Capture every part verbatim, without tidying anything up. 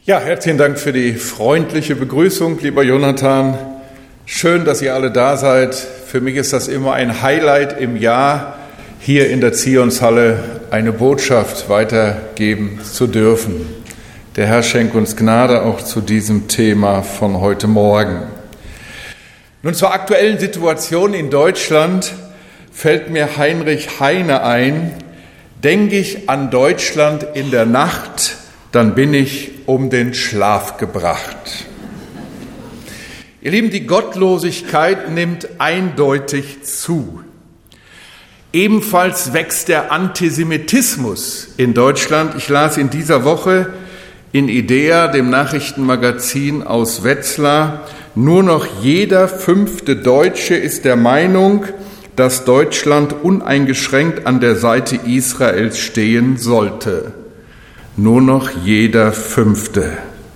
Ja, herzlichen Dank für die freundliche Begrüßung, lieber Jonathan. Schön, dass ihr alle da seid. Für mich ist das immer ein Highlight im Jahr, hier in der Zionshalle eine Botschaft weitergeben zu dürfen. Der Herr schenkt uns Gnade auch zu diesem Thema von heute Morgen. Nun zur aktuellen Situation in Deutschland fällt mir Heinrich Heine ein. Denke ich an Deutschland in der Nacht, dann bin ich um den Schlaf gebracht. Ihr Lieben, die Gottlosigkeit nimmt eindeutig zu. Ebenfalls wächst der Antisemitismus in Deutschland. Ich las in dieser Woche in IDEA, dem Nachrichtenmagazin aus Wetzlar, nur noch jeder fünfte Deutsche ist der Meinung, dass Deutschland uneingeschränkt an der Seite Israels stehen sollte. Nur noch jeder Fünfte.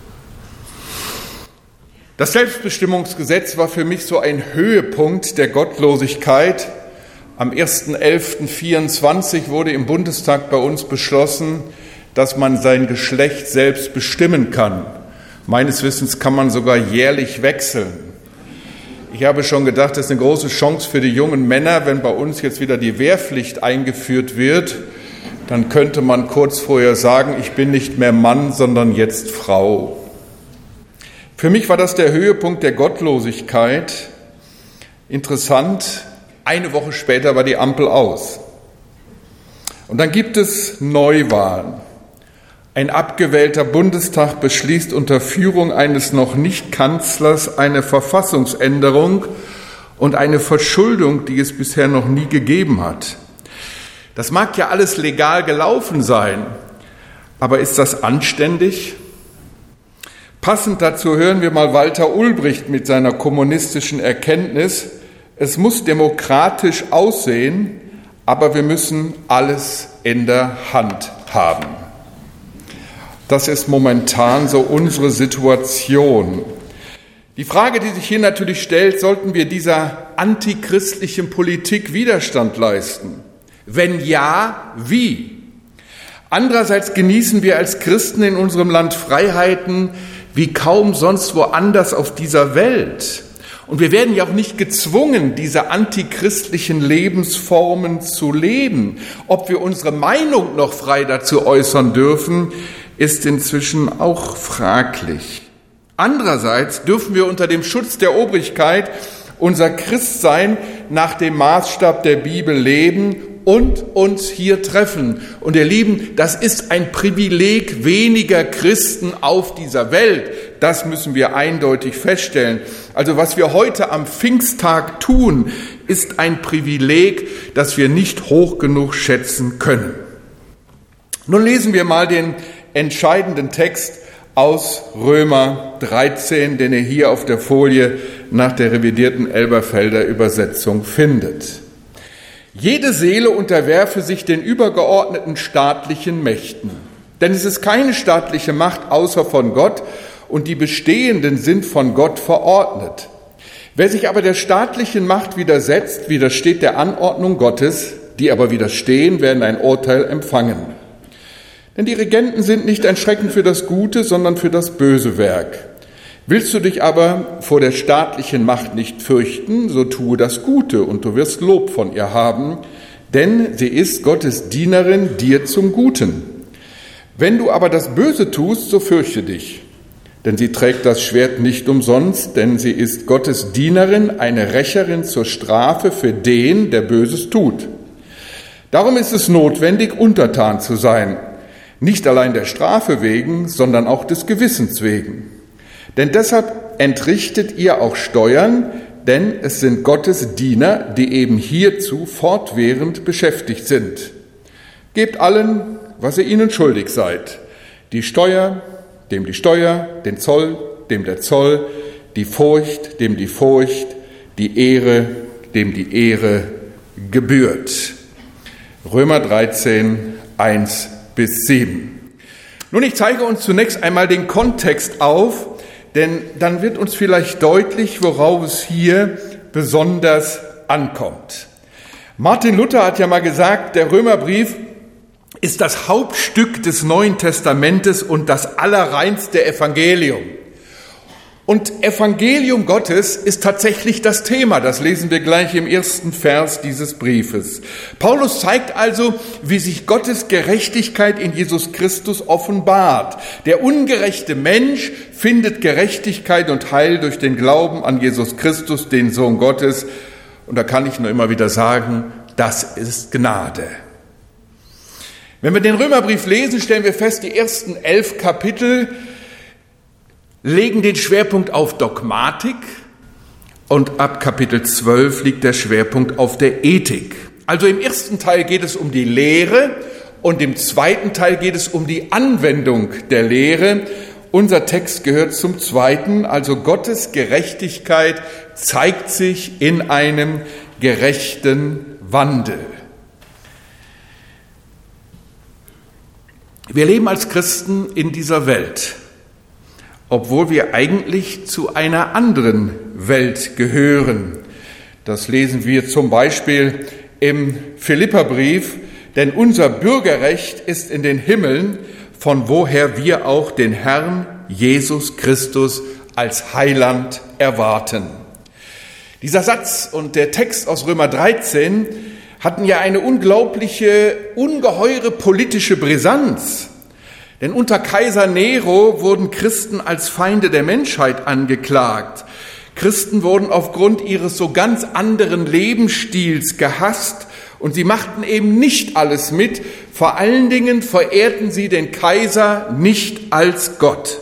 Das Selbstbestimmungsgesetz war für mich so ein Höhepunkt der Gottlosigkeit. Am ersten elften vierundzwanzig wurde im Bundestag bei uns beschlossen, dass man sein Geschlecht selbst bestimmen kann. Meines Wissens kann man sogar jährlich wechseln. Ich habe schon gedacht, das ist eine große Chance für die jungen Männer, wenn bei uns jetzt wieder die Wehrpflicht eingeführt wird. Dann könnte man kurz vorher sagen, ich bin nicht mehr Mann, sondern jetzt Frau. Für mich war das der Höhepunkt der Gottlosigkeit. Interessant, eine Woche später war die Ampel aus. Und dann gibt es Neuwahlen. Ein abgewählter Bundestag beschließt unter Führung eines noch nicht Kanzlers eine Verfassungsänderung und eine Verschuldung, die es bisher noch nie gegeben hat. Das mag ja alles legal gelaufen sein, aber ist das anständig? Passend dazu hören wir mal Walter Ulbricht mit seiner kommunistischen Erkenntnis: Es muss demokratisch aussehen, aber wir müssen alles in der Hand haben. Das ist momentan so unsere Situation. Die Frage, die sich hier natürlich stellt: Sollten wir dieser antichristlichen Politik Widerstand leisten? Wenn ja, wie? Andererseits genießen wir als Christen in unserem Land Freiheiten wie kaum sonst woanders auf dieser Welt. Und wir werden ja auch nicht gezwungen, diese antichristlichen Lebensformen zu leben. Ob wir unsere Meinung noch frei dazu äußern dürfen, ist inzwischen auch fraglich. Andererseits dürfen wir unter dem Schutz der Obrigkeit unser Christsein nach dem Maßstab der Bibel leben und uns hier treffen. Und ihr Lieben, das ist ein Privileg weniger Christen auf dieser Welt. Das müssen wir eindeutig feststellen. Also was wir heute am Pfingsttag tun, ist ein Privileg, das wir nicht hoch genug schätzen können. Nun lesen wir mal den entscheidenden Text aus Römer dreizehn, den ihr hier auf der Folie nach der revidierten Elberfelder Übersetzung findet. Jede Seele unterwerfe sich den übergeordneten staatlichen Mächten, denn es ist keine staatliche Macht außer von Gott und die bestehenden sind von Gott verordnet. Wer sich aber der staatlichen Macht widersetzt, widersteht der Anordnung Gottes, die aber widerstehen, werden ein Urteil empfangen. Denn die Regenten sind nicht ein Schrecken für das Gute, sondern für das böse Werk. Willst du dich aber vor der staatlichen Macht nicht fürchten, so tue das Gute und du wirst Lob von ihr haben, denn sie ist Gottes Dienerin dir zum Guten. Wenn du aber das Böse tust, so fürchte dich, denn sie trägt das Schwert nicht umsonst, denn sie ist Gottes Dienerin, eine Rächerin zur Strafe für den, der Böses tut. Darum ist es notwendig, untertan zu sein, nicht allein der Strafe wegen, sondern auch des Gewissens wegen. Denn deshalb entrichtet ihr auch Steuern, denn es sind Gottes Diener, die eben hierzu fortwährend beschäftigt sind. Gebt allen, was ihr ihnen schuldig seid. Die Steuer, dem die Steuer, den Zoll, dem der Zoll, die Furcht, dem die Furcht, die Ehre, dem die Ehre gebührt. Römer dreizehn, eins bis sieben. Nun, ich zeige uns zunächst einmal den Kontext auf, denn dann wird uns vielleicht deutlich, worauf es hier besonders ankommt. Martin Luther hat ja mal gesagt, der Römerbrief ist das Hauptstück des Neuen Testamentes und das allerreinste Evangelium. Und Evangelium Gottes ist tatsächlich das Thema. Das lesen wir gleich im ersten Vers dieses Briefes. Paulus zeigt also, wie sich Gottes Gerechtigkeit in Jesus Christus offenbart. Der ungerechte Mensch findet Gerechtigkeit und Heil durch den Glauben an Jesus Christus, den Sohn Gottes. Und da kann ich nur immer wieder sagen, das ist Gnade. Wenn wir den Römerbrief lesen, stellen wir fest, die ersten elf Kapitel legen den Schwerpunkt auf Dogmatik und ab Kapitel zwölf liegt der Schwerpunkt auf der Ethik. Also im ersten Teil geht es um die Lehre und im zweiten Teil geht es um die Anwendung der Lehre. Unser Text gehört zum zweiten, also Gottes Gerechtigkeit zeigt sich in einem gerechten Wandel. Wir leben als Christen in dieser Welt, obwohl wir eigentlich zu einer anderen Welt gehören. Das lesen wir zum Beispiel im Philipperbrief, denn unser Bürgerrecht ist in den Himmeln, von woher wir auch den Herrn Jesus Christus als Heiland erwarten. Dieser Satz und der Text aus Römer dreizehn hatten ja eine unglaubliche, ungeheure politische Brisanz. Denn unter Kaiser Nero wurden Christen als Feinde der Menschheit angeklagt. Christen wurden aufgrund ihres so ganz anderen Lebensstils gehasst und sie machten eben nicht alles mit. Vor allen Dingen verehrten sie den Kaiser nicht als Gott.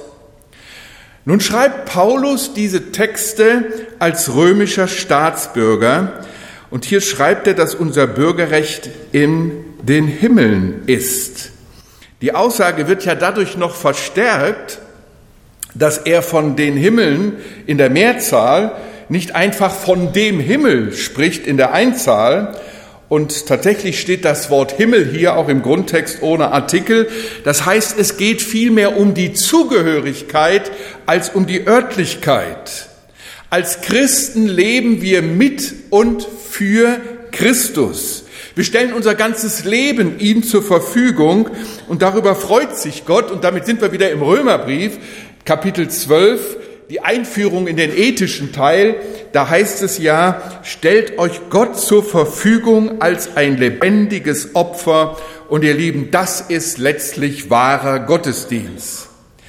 Nun schreibt Paulus diese Texte als römischer Staatsbürger und hier schreibt er, dass unser Bürgerrecht in den Himmeln ist. Die Aussage wird ja dadurch noch verstärkt, dass er von den Himmeln in der Mehrzahl nicht einfach von dem Himmel spricht in der Einzahl. Und tatsächlich steht das Wort Himmel hier auch im Grundtext ohne Artikel. Das heißt, es geht vielmehr um die Zugehörigkeit als um die Örtlichkeit. Als Christen leben wir mit und für Christus. Wir stellen unser ganzes Leben ihm zur Verfügung und darüber freut sich Gott. Und damit sind wir wieder im Römerbrief, Kapitel zwölf, die Einführung in den ethischen Teil. Da heißt es ja, stellt euch Gott zur Verfügung als ein lebendiges Opfer. Und ihr Lieben, das ist letztlich wahrer Gottesdienst.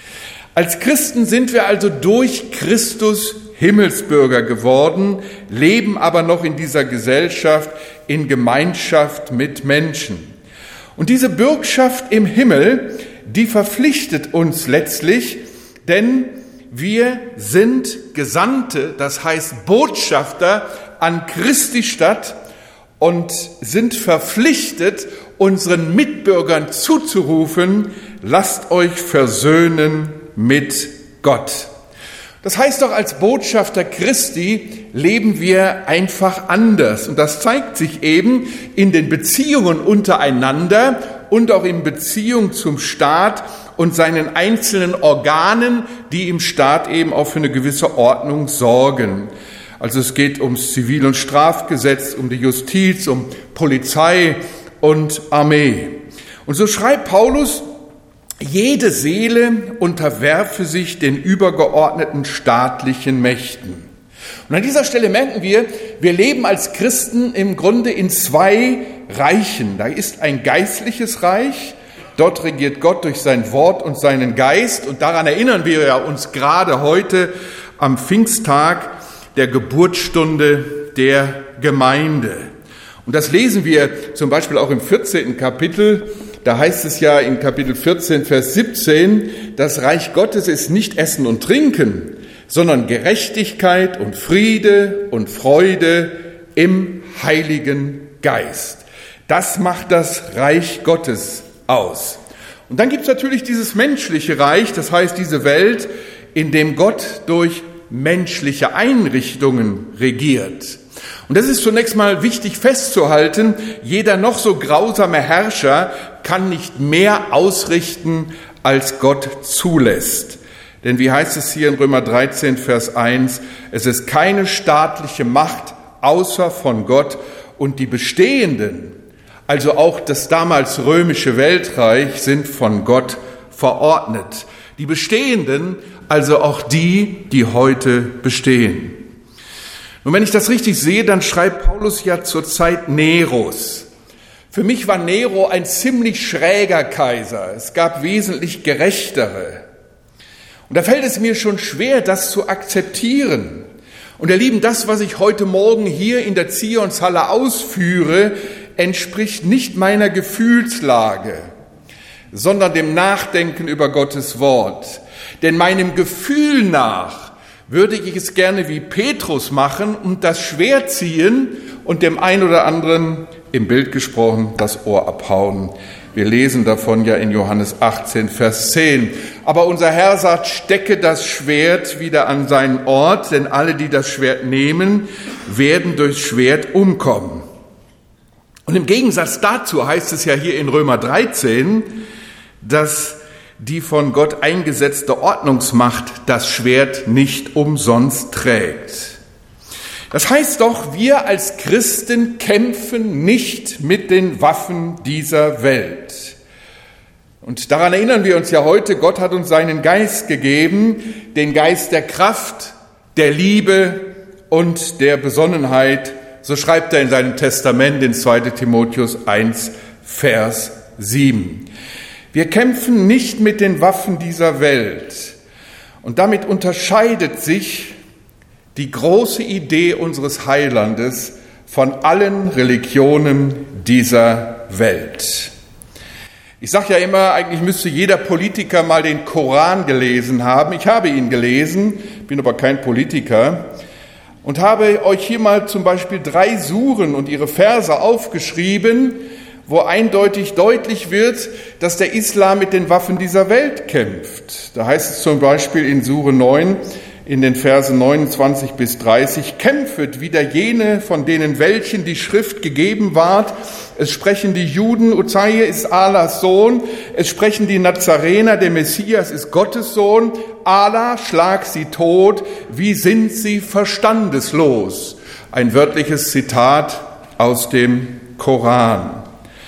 Als Christen sind wir also durch Christus Himmelsbürger geworden, leben aber noch in dieser Gesellschaft in Gemeinschaft mit Menschen. Und diese Bürgschaft im Himmel, die verpflichtet uns letztlich, denn wir sind Gesandte, das heißt Botschafter an Christi Stadt und sind verpflichtet, unseren Mitbürgern zuzurufen, lasst euch versöhnen mit Gott. Das heißt doch, als Botschafter Christi leben wir einfach anders. Und das zeigt sich eben in den Beziehungen untereinander und auch in Beziehung zum Staat und seinen einzelnen Organen, die im Staat eben auch für eine gewisse Ordnung sorgen. Also es geht ums Zivil- und Strafgesetz, um die Justiz, um Polizei und Armee. Und so schreibt Paulus, jede Seele unterwerfe sich den übergeordneten staatlichen Mächten. Und an dieser Stelle merken wir, wir leben als Christen im Grunde in zwei Reichen. Da ist ein geistliches Reich, dort regiert Gott durch sein Wort und seinen Geist. Und daran erinnern wir ja uns gerade heute am Pfingsttag, der Geburtsstunde der Gemeinde. Und das lesen wir zum Beispiel auch im vierzehnten Kapitel. Da heißt es ja in Kapitel vierzehn, Vers siebzehn, das Reich Gottes ist nicht Essen und Trinken, sondern Gerechtigkeit und Friede und Freude im Heiligen Geist. Das macht das Reich Gottes aus. Und dann gibt es natürlich dieses menschliche Reich, das heißt diese Welt, in dem Gott durch menschliche Einrichtungen regiert. Und das ist zunächst mal wichtig festzuhalten, jeder noch so grausame Herrscher kann nicht mehr ausrichten, als Gott zulässt. Denn wie heißt es hier in Römer dreizehn, Vers eins, es ist keine staatliche Macht außer von Gott und die bestehenden, also auch das damals römische Weltreich, sind von Gott verordnet. Die bestehenden, also auch die, die heute bestehen. Und wenn ich das richtig sehe, dann schreibt Paulus ja zur Zeit Neros. Für mich war Nero ein ziemlich schräger Kaiser. Es gab wesentlich gerechtere. Und da fällt es mir schon schwer, das zu akzeptieren. Und ihr Lieben, das, was ich heute Morgen hier in der Zionshalle ausführe, entspricht nicht meiner Gefühlslage, sondern dem Nachdenken über Gottes Wort. Denn meinem Gefühl nach würde ich es gerne wie Petrus machen und das Schwert ziehen und dem einen oder anderen, im Bild gesprochen, das Ohr abhauen. Wir lesen davon ja in Johannes achtzehn, Vers zehn. Aber unser Herr sagt, stecke das Schwert wieder an seinen Ort, denn alle, die das Schwert nehmen, werden durchs Schwert umkommen. Und im Gegensatz dazu heißt es ja hier in Römer dreizehn, dass die von Gott eingesetzte Ordnungsmacht das Schwert nicht umsonst trägt. Das heißt doch, wir als Christen kämpfen nicht mit den Waffen dieser Welt. Und daran erinnern wir uns ja heute, Gott hat uns seinen Geist gegeben, den Geist der Kraft, der Liebe und der Besonnenheit. So schreibt er in seinem Testament in zweiter Timotheus eins, Vers sieben. Wir kämpfen nicht mit den Waffen dieser Welt. Und damit unterscheidet sich die große Idee unseres Heilandes von allen Religionen dieser Welt. Ich sage ja immer, eigentlich müsste jeder Politiker mal den Koran gelesen haben. Ich habe ihn gelesen, bin aber kein Politiker und habe euch hier mal zum Beispiel drei Suren und ihre Verse aufgeschrieben, wo eindeutig deutlich wird, dass der Islam mit den Waffen dieser Welt kämpft. Da heißt es zum Beispiel in Sure neun, in den Versen neunundzwanzig bis dreißig, kämpfet wider jene, von denen welchen die Schrift gegeben ward. Es sprechen die Juden, Uzziah ist Allahs Sohn. Es sprechen die Nazarener, der Messias ist Gottes Sohn. Allah, schlag sie tot. Wie sind sie verstandeslos? Ein wörtliches Zitat aus dem Koran.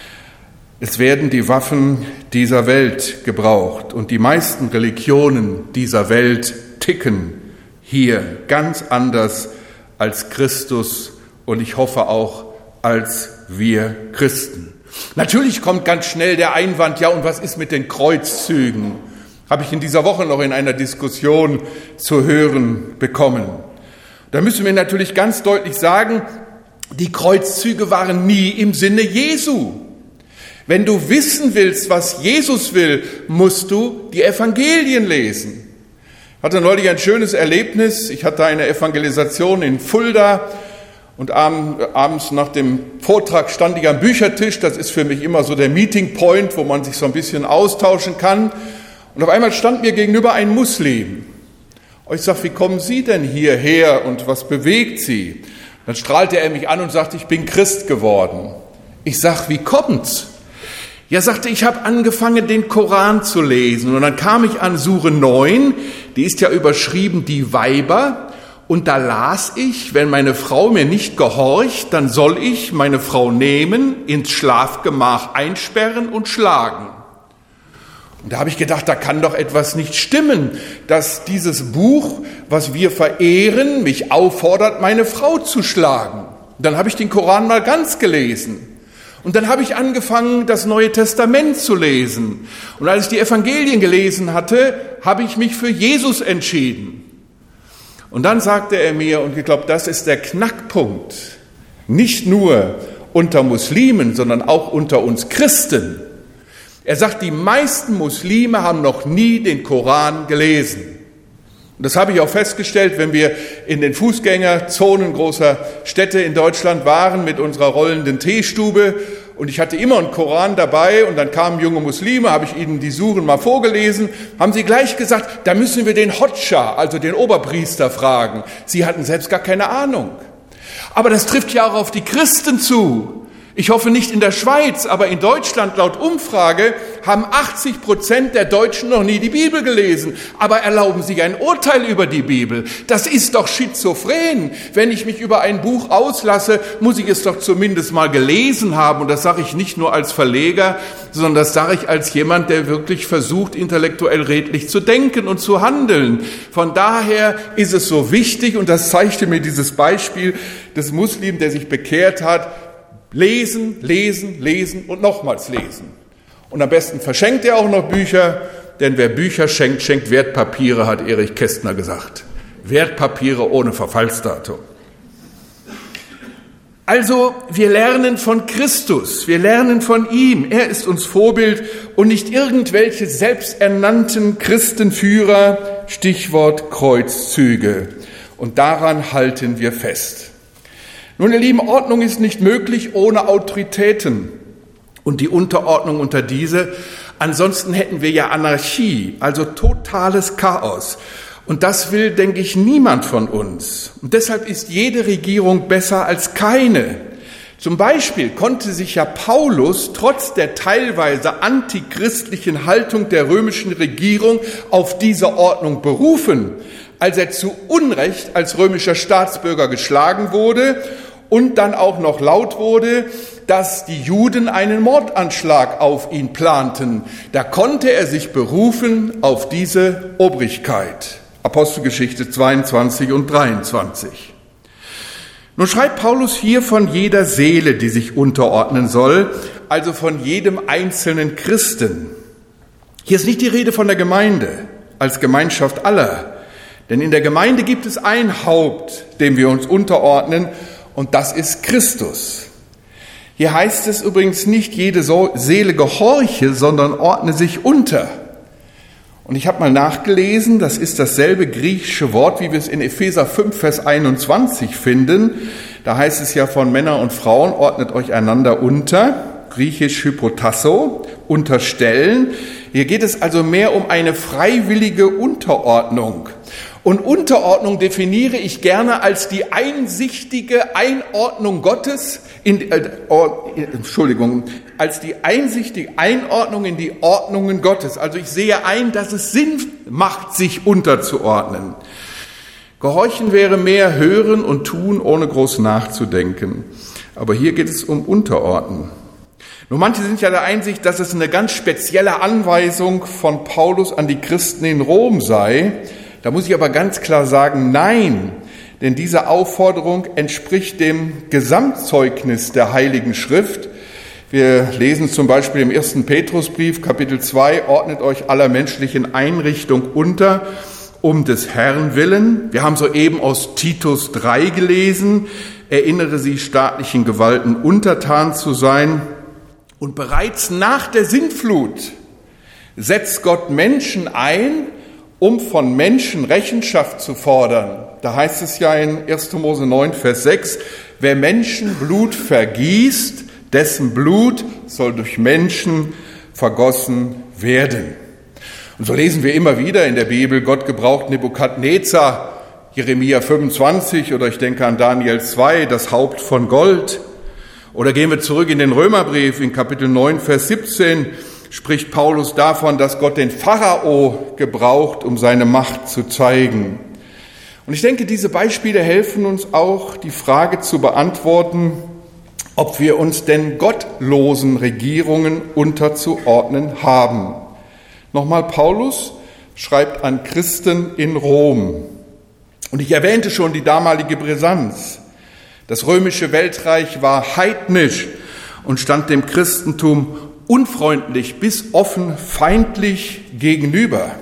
Es werden die Waffen dieser Welt gebraucht und die meisten Religionen dieser Welt ticken hier ganz anders als Christus und ich hoffe auch als wir Christen. Natürlich kommt ganz schnell der Einwand, ja und was ist mit den Kreuzzügen? Habe ich in dieser Woche noch in einer Diskussion zu hören bekommen. Da müssen wir natürlich ganz deutlich sagen, die Kreuzzüge waren nie im Sinne Jesu. Wenn du wissen willst, was Jesus will, musst du die Evangelien lesen. Ich hatte neulich ein schönes Erlebnis. Ich hatte eine Evangelisation in Fulda und abends nach dem Vortrag stand ich am Büchertisch. Das ist für mich immer so der Meeting Point, wo man sich so ein bisschen austauschen kann. Und auf einmal stand mir gegenüber ein Muslim. Und ich sage, wie kommen Sie denn hierher und was bewegt Sie? Dann strahlte er mich an und sagte, ich bin Christ geworden. Ich sage, wie kommt's? Ja, sagte, ich habe angefangen, den Koran zu lesen und dann kam ich an Sure neun, die ist ja überschrieben, die Weiber, und da las ich, wenn meine Frau mir nicht gehorcht, dann soll ich meine Frau nehmen, ins Schlafgemach einsperren und schlagen. Und da habe ich gedacht, da kann doch etwas nicht stimmen, dass dieses Buch, was wir verehren, mich auffordert, meine Frau zu schlagen. Dann habe ich den Koran mal ganz gelesen. Und dann habe ich angefangen, das Neue Testament zu lesen. Und als ich die Evangelien gelesen hatte, habe ich mich für Jesus entschieden. Und dann sagte er mir, und ich glaube, das ist der Knackpunkt, nicht nur unter Muslimen, sondern auch unter uns Christen. Er sagt, die meisten Muslime haben noch nie den Koran gelesen. Und das habe ich auch festgestellt, wenn wir in den Fußgängerzonen großer Städte in Deutschland waren mit unserer rollenden Teestube. Und ich hatte immer einen Koran dabei und dann kamen junge Muslime, habe ich ihnen die Suren mal vorgelesen, haben sie gleich gesagt, da müssen wir den Hodscha, also den Oberpriester, fragen. Sie hatten selbst gar keine Ahnung. Aber das trifft ja auch auf die Christen zu. Ich hoffe nicht in der Schweiz, aber in Deutschland laut Umfrage haben achtzig Prozent der Deutschen noch nie die Bibel gelesen, aber erlauben sich ein Urteil über die Bibel. Das ist doch schizophren. Wenn ich mich über ein Buch auslasse, muss ich es doch zumindest mal gelesen haben. Und das sage ich nicht nur als Verleger, sondern das sage ich als jemand, der wirklich versucht, intellektuell redlich zu denken und zu handeln. Von daher ist es so wichtig, und das zeigte mir dieses Beispiel des Muslims, der sich bekehrt hat: Lesen, lesen, lesen und nochmals lesen. Und am besten verschenkt er auch noch Bücher, denn wer Bücher schenkt, schenkt Wertpapiere, hat Erich Kästner gesagt. Wertpapiere ohne Verfallsdatum. Also, wir lernen von Christus, wir lernen von ihm. Er ist uns Vorbild und nicht irgendwelche selbsternannten Christenführer, Stichwort Kreuzzüge. Und daran halten wir fest. Nun, ihr Lieben, Ordnung ist nicht möglich ohne Autoritäten und die Unterordnung unter diese. Ansonsten hätten wir ja Anarchie, also totales Chaos. Und das will, denke ich, niemand von uns. Und deshalb ist jede Regierung besser als keine. Zum Beispiel konnte sich ja Paulus trotz der teilweise antichristlichen Haltung der römischen Regierung auf diese Ordnung berufen, als er zu Unrecht als römischer Staatsbürger geschlagen wurde und dann auch noch laut wurde, dass die Juden einen Mordanschlag auf ihn planten. Da konnte er sich berufen auf diese Obrigkeit. Apostelgeschichte zweiundzwanzig und dreiundzwanzig. Nun schreibt Paulus hier von jeder Seele, die sich unterordnen soll, also von jedem einzelnen Christen. Hier ist nicht die Rede von der Gemeinde als Gemeinschaft aller, denn in der Gemeinde gibt es ein Haupt, dem wir uns unterordnen, und das ist Christus. Hier heißt es übrigens nicht, jede Seele gehorche, sondern ordne sich unter. Und ich habe mal nachgelesen, das ist dasselbe griechische Wort, wie wir es in Epheser fünf, Vers einundzwanzig finden. Da heißt es ja von Männern und Frauen, ordnet euch einander unter, griechisch hypotasso, unterstellen. Hier geht es also mehr um eine freiwillige Unterordnung. Und Unterordnung definiere ich gerne als die einsichtige Einordnung Gottes, in, äh, oh, Entschuldigung, als die einsichtige Einordnung in die Ordnungen Gottes. Also ich sehe ein, dass es Sinn macht, sich unterzuordnen. Gehorchen wäre mehr hören und tun, ohne groß nachzudenken. Aber hier geht es um Unterordnen. Nur manche sind ja der Einsicht, dass es eine ganz spezielle Anweisung von Paulus an die Christen in Rom sei. Da muss ich aber ganz klar sagen, nein, denn diese Aufforderung entspricht dem Gesamtzeugnis der Heiligen Schrift. Wir lesen zum Beispiel im ersten Petrusbrief, Kapitel zwei, ordnet euch aller menschlichen Einrichtung unter, um des Herrn willen. Wir haben soeben aus Titus drei gelesen, erinnere sie staatlichen Gewalten untertan zu sein. Und bereits nach der Sintflut setzt Gott Menschen ein, um von Menschen Rechenschaft zu fordern. Da heißt es ja in erster Mose neun, Vers sechs, wer Menschenblut vergießt, dessen Blut soll durch Menschen vergossen werden. Und so lesen wir immer wieder in der Bibel, Gott gebraucht Nebukadnezar, Jeremia fünfundzwanzig oder ich denke an Daniel zwei, das Haupt von Gold. Oder gehen wir zurück in den Römerbrief, in Kapitel neun, Vers siebzehn, spricht Paulus davon, dass Gott den Pharao gebraucht, um seine Macht zu zeigen. Und ich denke, diese Beispiele helfen uns auch, die Frage zu beantworten, ob wir uns denn gottlosen Regierungen unterzuordnen haben. Nochmal, Paulus schreibt an Christen in Rom. Und ich erwähnte schon die damalige Brisanz. Das römische Weltreich war heidnisch und stand dem Christentum unfreundlich bis offen feindlich gegenüber.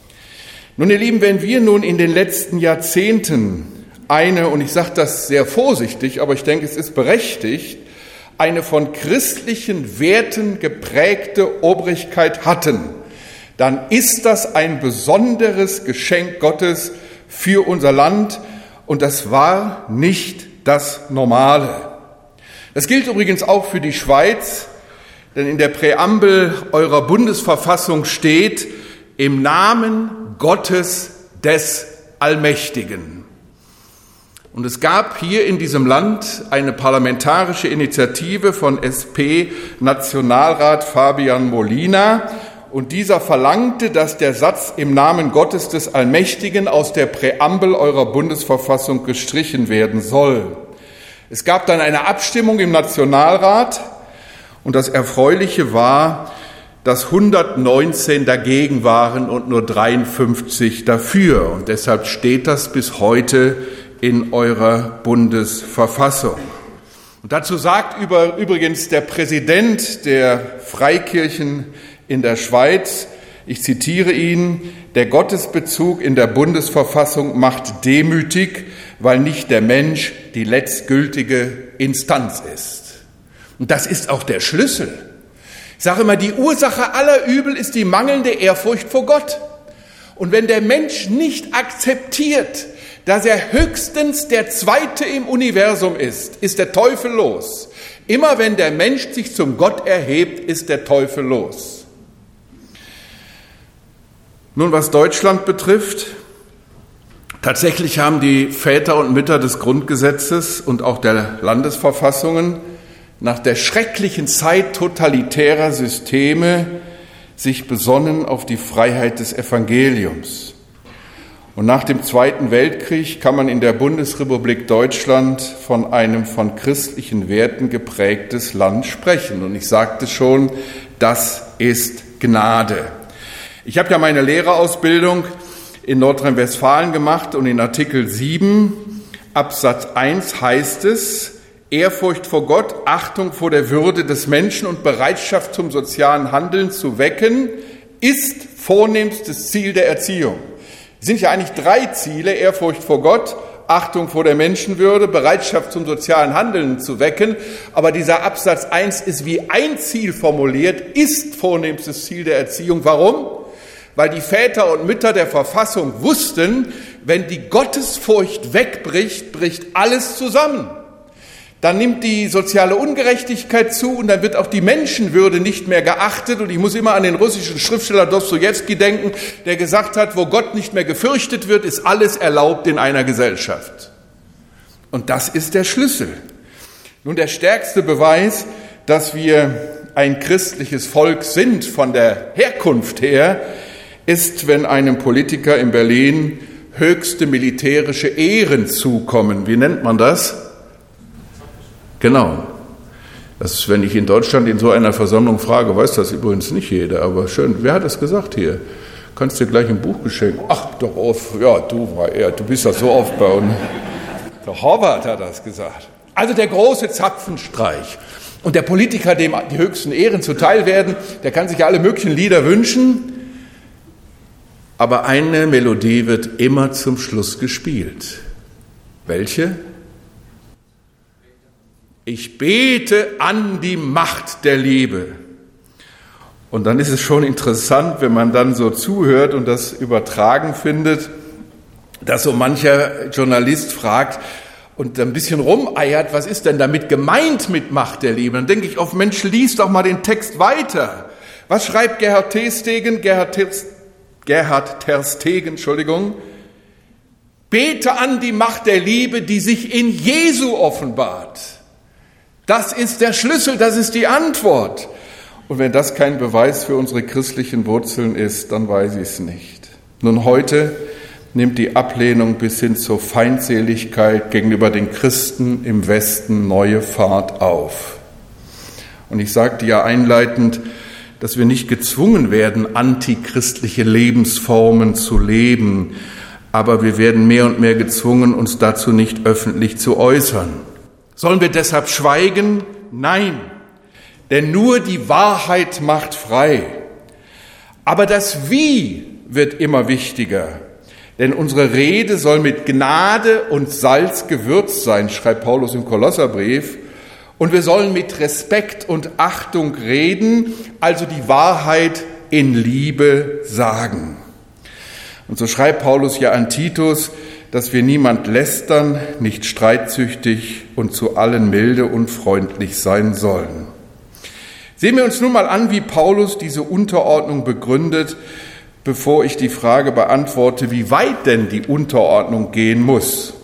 Nun, ihr Lieben, wenn wir nun in den letzten Jahrzehnten eine, und ich sage das sehr vorsichtig, aber ich denke, es ist berechtigt, eine von christlichen Werten geprägte Obrigkeit hatten, dann ist das ein besonderes Geschenk Gottes für unser Land und das war nicht das Normale. Das gilt übrigens auch für die Schweiz, denn in der Präambel eurer Bundesverfassung steht, im Namen Gottes des Allmächtigen. Und es gab hier in diesem Land eine parlamentarische Initiative von S P-Nationalrat Fabian Molina, und dieser verlangte, dass der Satz im Namen Gottes des Allmächtigen aus der Präambel eurer Bundesverfassung gestrichen werden soll. Es gab dann eine Abstimmung im Nationalrat, und das Erfreuliche war, dass hundertneunzehn dagegen waren und nur dreiundfünfzig dafür. Und deshalb steht das bis heute in eurer Bundesverfassung. Und dazu sagt über, übrigens der Präsident der Freikirchen in der Schweiz, ich zitiere ihn: Der Gottesbezug in der Bundesverfassung macht demütig, weil nicht der Mensch die letztgültige Instanz ist. Und das ist auch der Schlüssel. Ich sage immer, die Ursache aller Übel ist die mangelnde Ehrfurcht vor Gott. Und wenn der Mensch nicht akzeptiert, dass er höchstens der Zweite im Universum ist, ist der Teufel los. Immer wenn der Mensch sich zum Gott erhebt, ist der Teufel los. Nun, was Deutschland betrifft, tatsächlich haben die Väter und Mütter des Grundgesetzes und auch der Landesverfassungen nach der schrecklichen Zeit totalitärer Systeme sich besonnen auf die Freiheit des Evangeliums. Und nach dem Zweiten Weltkrieg kann man in der Bundesrepublik Deutschland von einem von christlichen Werten geprägtes Land sprechen. Und ich sagte schon, das ist Gnade. Ich habe ja meine Lehrerausbildung in Nordrhein-Westfalen gemacht, und in Artikel sieben Absatz eins heißt es: Ehrfurcht vor Gott, Achtung vor der Würde des Menschen und Bereitschaft zum sozialen Handeln zu wecken, ist vornehmstes Ziel der Erziehung. Es sind ja eigentlich drei Ziele: Ehrfurcht vor Gott, Achtung vor der Menschenwürde, Bereitschaft zum sozialen Handeln zu wecken. Aber dieser Absatz eins ist wie ein Ziel formuliert: ist vornehmstes Ziel der Erziehung. Warum? Weil die Väter und Mütter der Verfassung wussten, wenn die Gottesfurcht wegbricht, bricht alles zusammen. Dann nimmt die soziale Ungerechtigkeit zu, und dann wird auch die Menschenwürde nicht mehr geachtet. Und ich muss immer an den russischen Schriftsteller Dostojewski denken, der gesagt hat, wo Gott nicht mehr gefürchtet wird, ist alles erlaubt in einer Gesellschaft. Und das ist der Schlüssel. Nun, der stärkste Beweis, dass wir ein christliches Volk sind von der Herkunft her, ist, wenn einem Politiker in Berlin höchste militärische Ehren zukommen. Wie nennt man das? Genau. Das ist, wenn ich in Deutschland in so einer Versammlung frage, weiß das übrigens nicht jeder, aber schön. Wer hat das gesagt hier? Kannst dir gleich ein Buch geschenkt. Ach, doch auf. Ja, du war er. Du bist doch so oft bei uns. Der Horvath hat das gesagt. Also der große Zapfenstreich. Und der Politiker, dem die höchsten Ehren zuteil werden, der kann sich ja alle möglichen Lieder wünschen. Aber eine Melodie wird immer zum Schluss gespielt. Welche? Ich bete an die Macht der Liebe. Und dann ist es schon interessant, wenn man dann so zuhört und das übertragen findet, dass so mancher Journalist fragt und ein bisschen rumeiert, was ist denn damit gemeint mit Macht der Liebe? Dann denke ich oft, Mensch, lies doch mal den Text weiter. Was schreibt Gerhard Terstegen? Gerhard Terstegen Gerhard Terstegen, Entschuldigung, bete an die Macht der Liebe, die sich in Jesu offenbart. Das ist der Schlüssel, das ist die Antwort. Und wenn das kein Beweis für unsere christlichen Wurzeln ist, dann weiß ich es nicht. Nun, heute nimmt die Ablehnung bis hin zur Feindseligkeit gegenüber den Christen im Westen neue Fahrt auf. Und ich sagte ja einleitend, dass wir nicht gezwungen werden, antichristliche Lebensformen zu leben, aber wir werden mehr und mehr gezwungen, uns dazu nicht öffentlich zu äußern. Sollen wir deshalb schweigen? Nein, denn nur die Wahrheit macht frei. Aber das Wie wird immer wichtiger, denn unsere Rede soll mit Gnade und Salz gewürzt sein, schreibt Paulus im Kolosserbrief. Und wir sollen mit Respekt und Achtung reden, also die Wahrheit in Liebe sagen. Und so schreibt Paulus ja an Titus, dass wir niemand lästern, nicht streitsüchtig und zu allen milde und freundlich sein sollen. Sehen wir uns nun mal an, wie Paulus diese Unterordnung begründet, bevor ich die Frage beantworte, wie weit denn die Unterordnung gehen muss.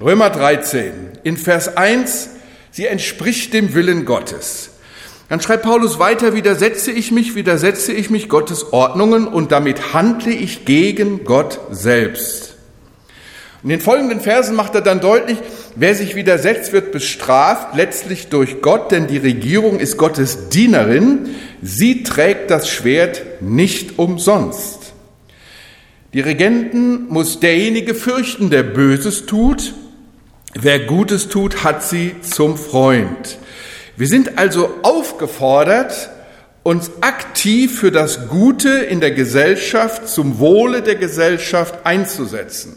Römer dreizehn, in Vers eins, sie entspricht dem Willen Gottes. Dann schreibt Paulus weiter, widersetze ich mich, widersetze ich mich Gottes Ordnungen und damit handle ich gegen Gott selbst. In den folgenden Versen macht er dann deutlich, wer sich widersetzt, wird bestraft, letztlich durch Gott, denn die Regierung ist Gottes Dienerin, sie trägt das Schwert nicht umsonst. Die Regenten muss derjenige fürchten, der Böses tut, wer Gutes tut, hat sie zum Freund. Wir sind also aufgefordert, uns aktiv für das Gute in der Gesellschaft, zum Wohle der Gesellschaft einzusetzen.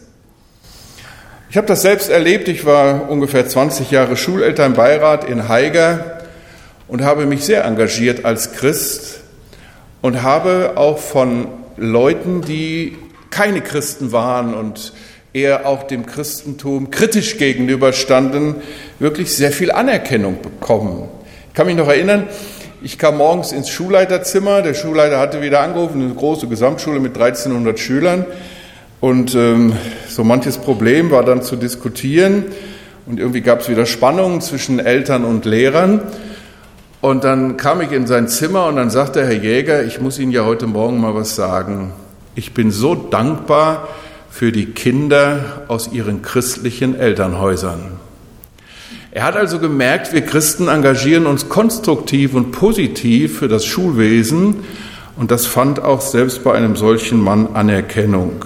Ich habe das selbst erlebt. Ich war ungefähr zwanzig Jahre Schulelternbeirat in Haiger und habe mich sehr engagiert als Christ und habe auch von Leuten, die keine Christen waren und eher auch dem Christentum kritisch gegenüberstanden, wirklich sehr viel Anerkennung bekommen. Ich kann mich noch erinnern, ich kam morgens ins Schulleiterzimmer, der Schulleiter hatte wieder angerufen, eine große Gesamtschule mit dreizehnhundert Schülern und ähm, so manches Problem war dann zu diskutieren und irgendwie gab es wieder Spannungen zwischen Eltern und Lehrern und dann kam ich in sein Zimmer und dann sagte Herr Jäger, ich muss Ihnen ja heute Morgen mal was sagen. Ich bin so dankbar für die Kinder aus ihren christlichen Elternhäusern. Er hat also gemerkt, wir Christen engagieren uns konstruktiv und positiv für das Schulwesen und das fand auch selbst bei einem solchen Mann Anerkennung.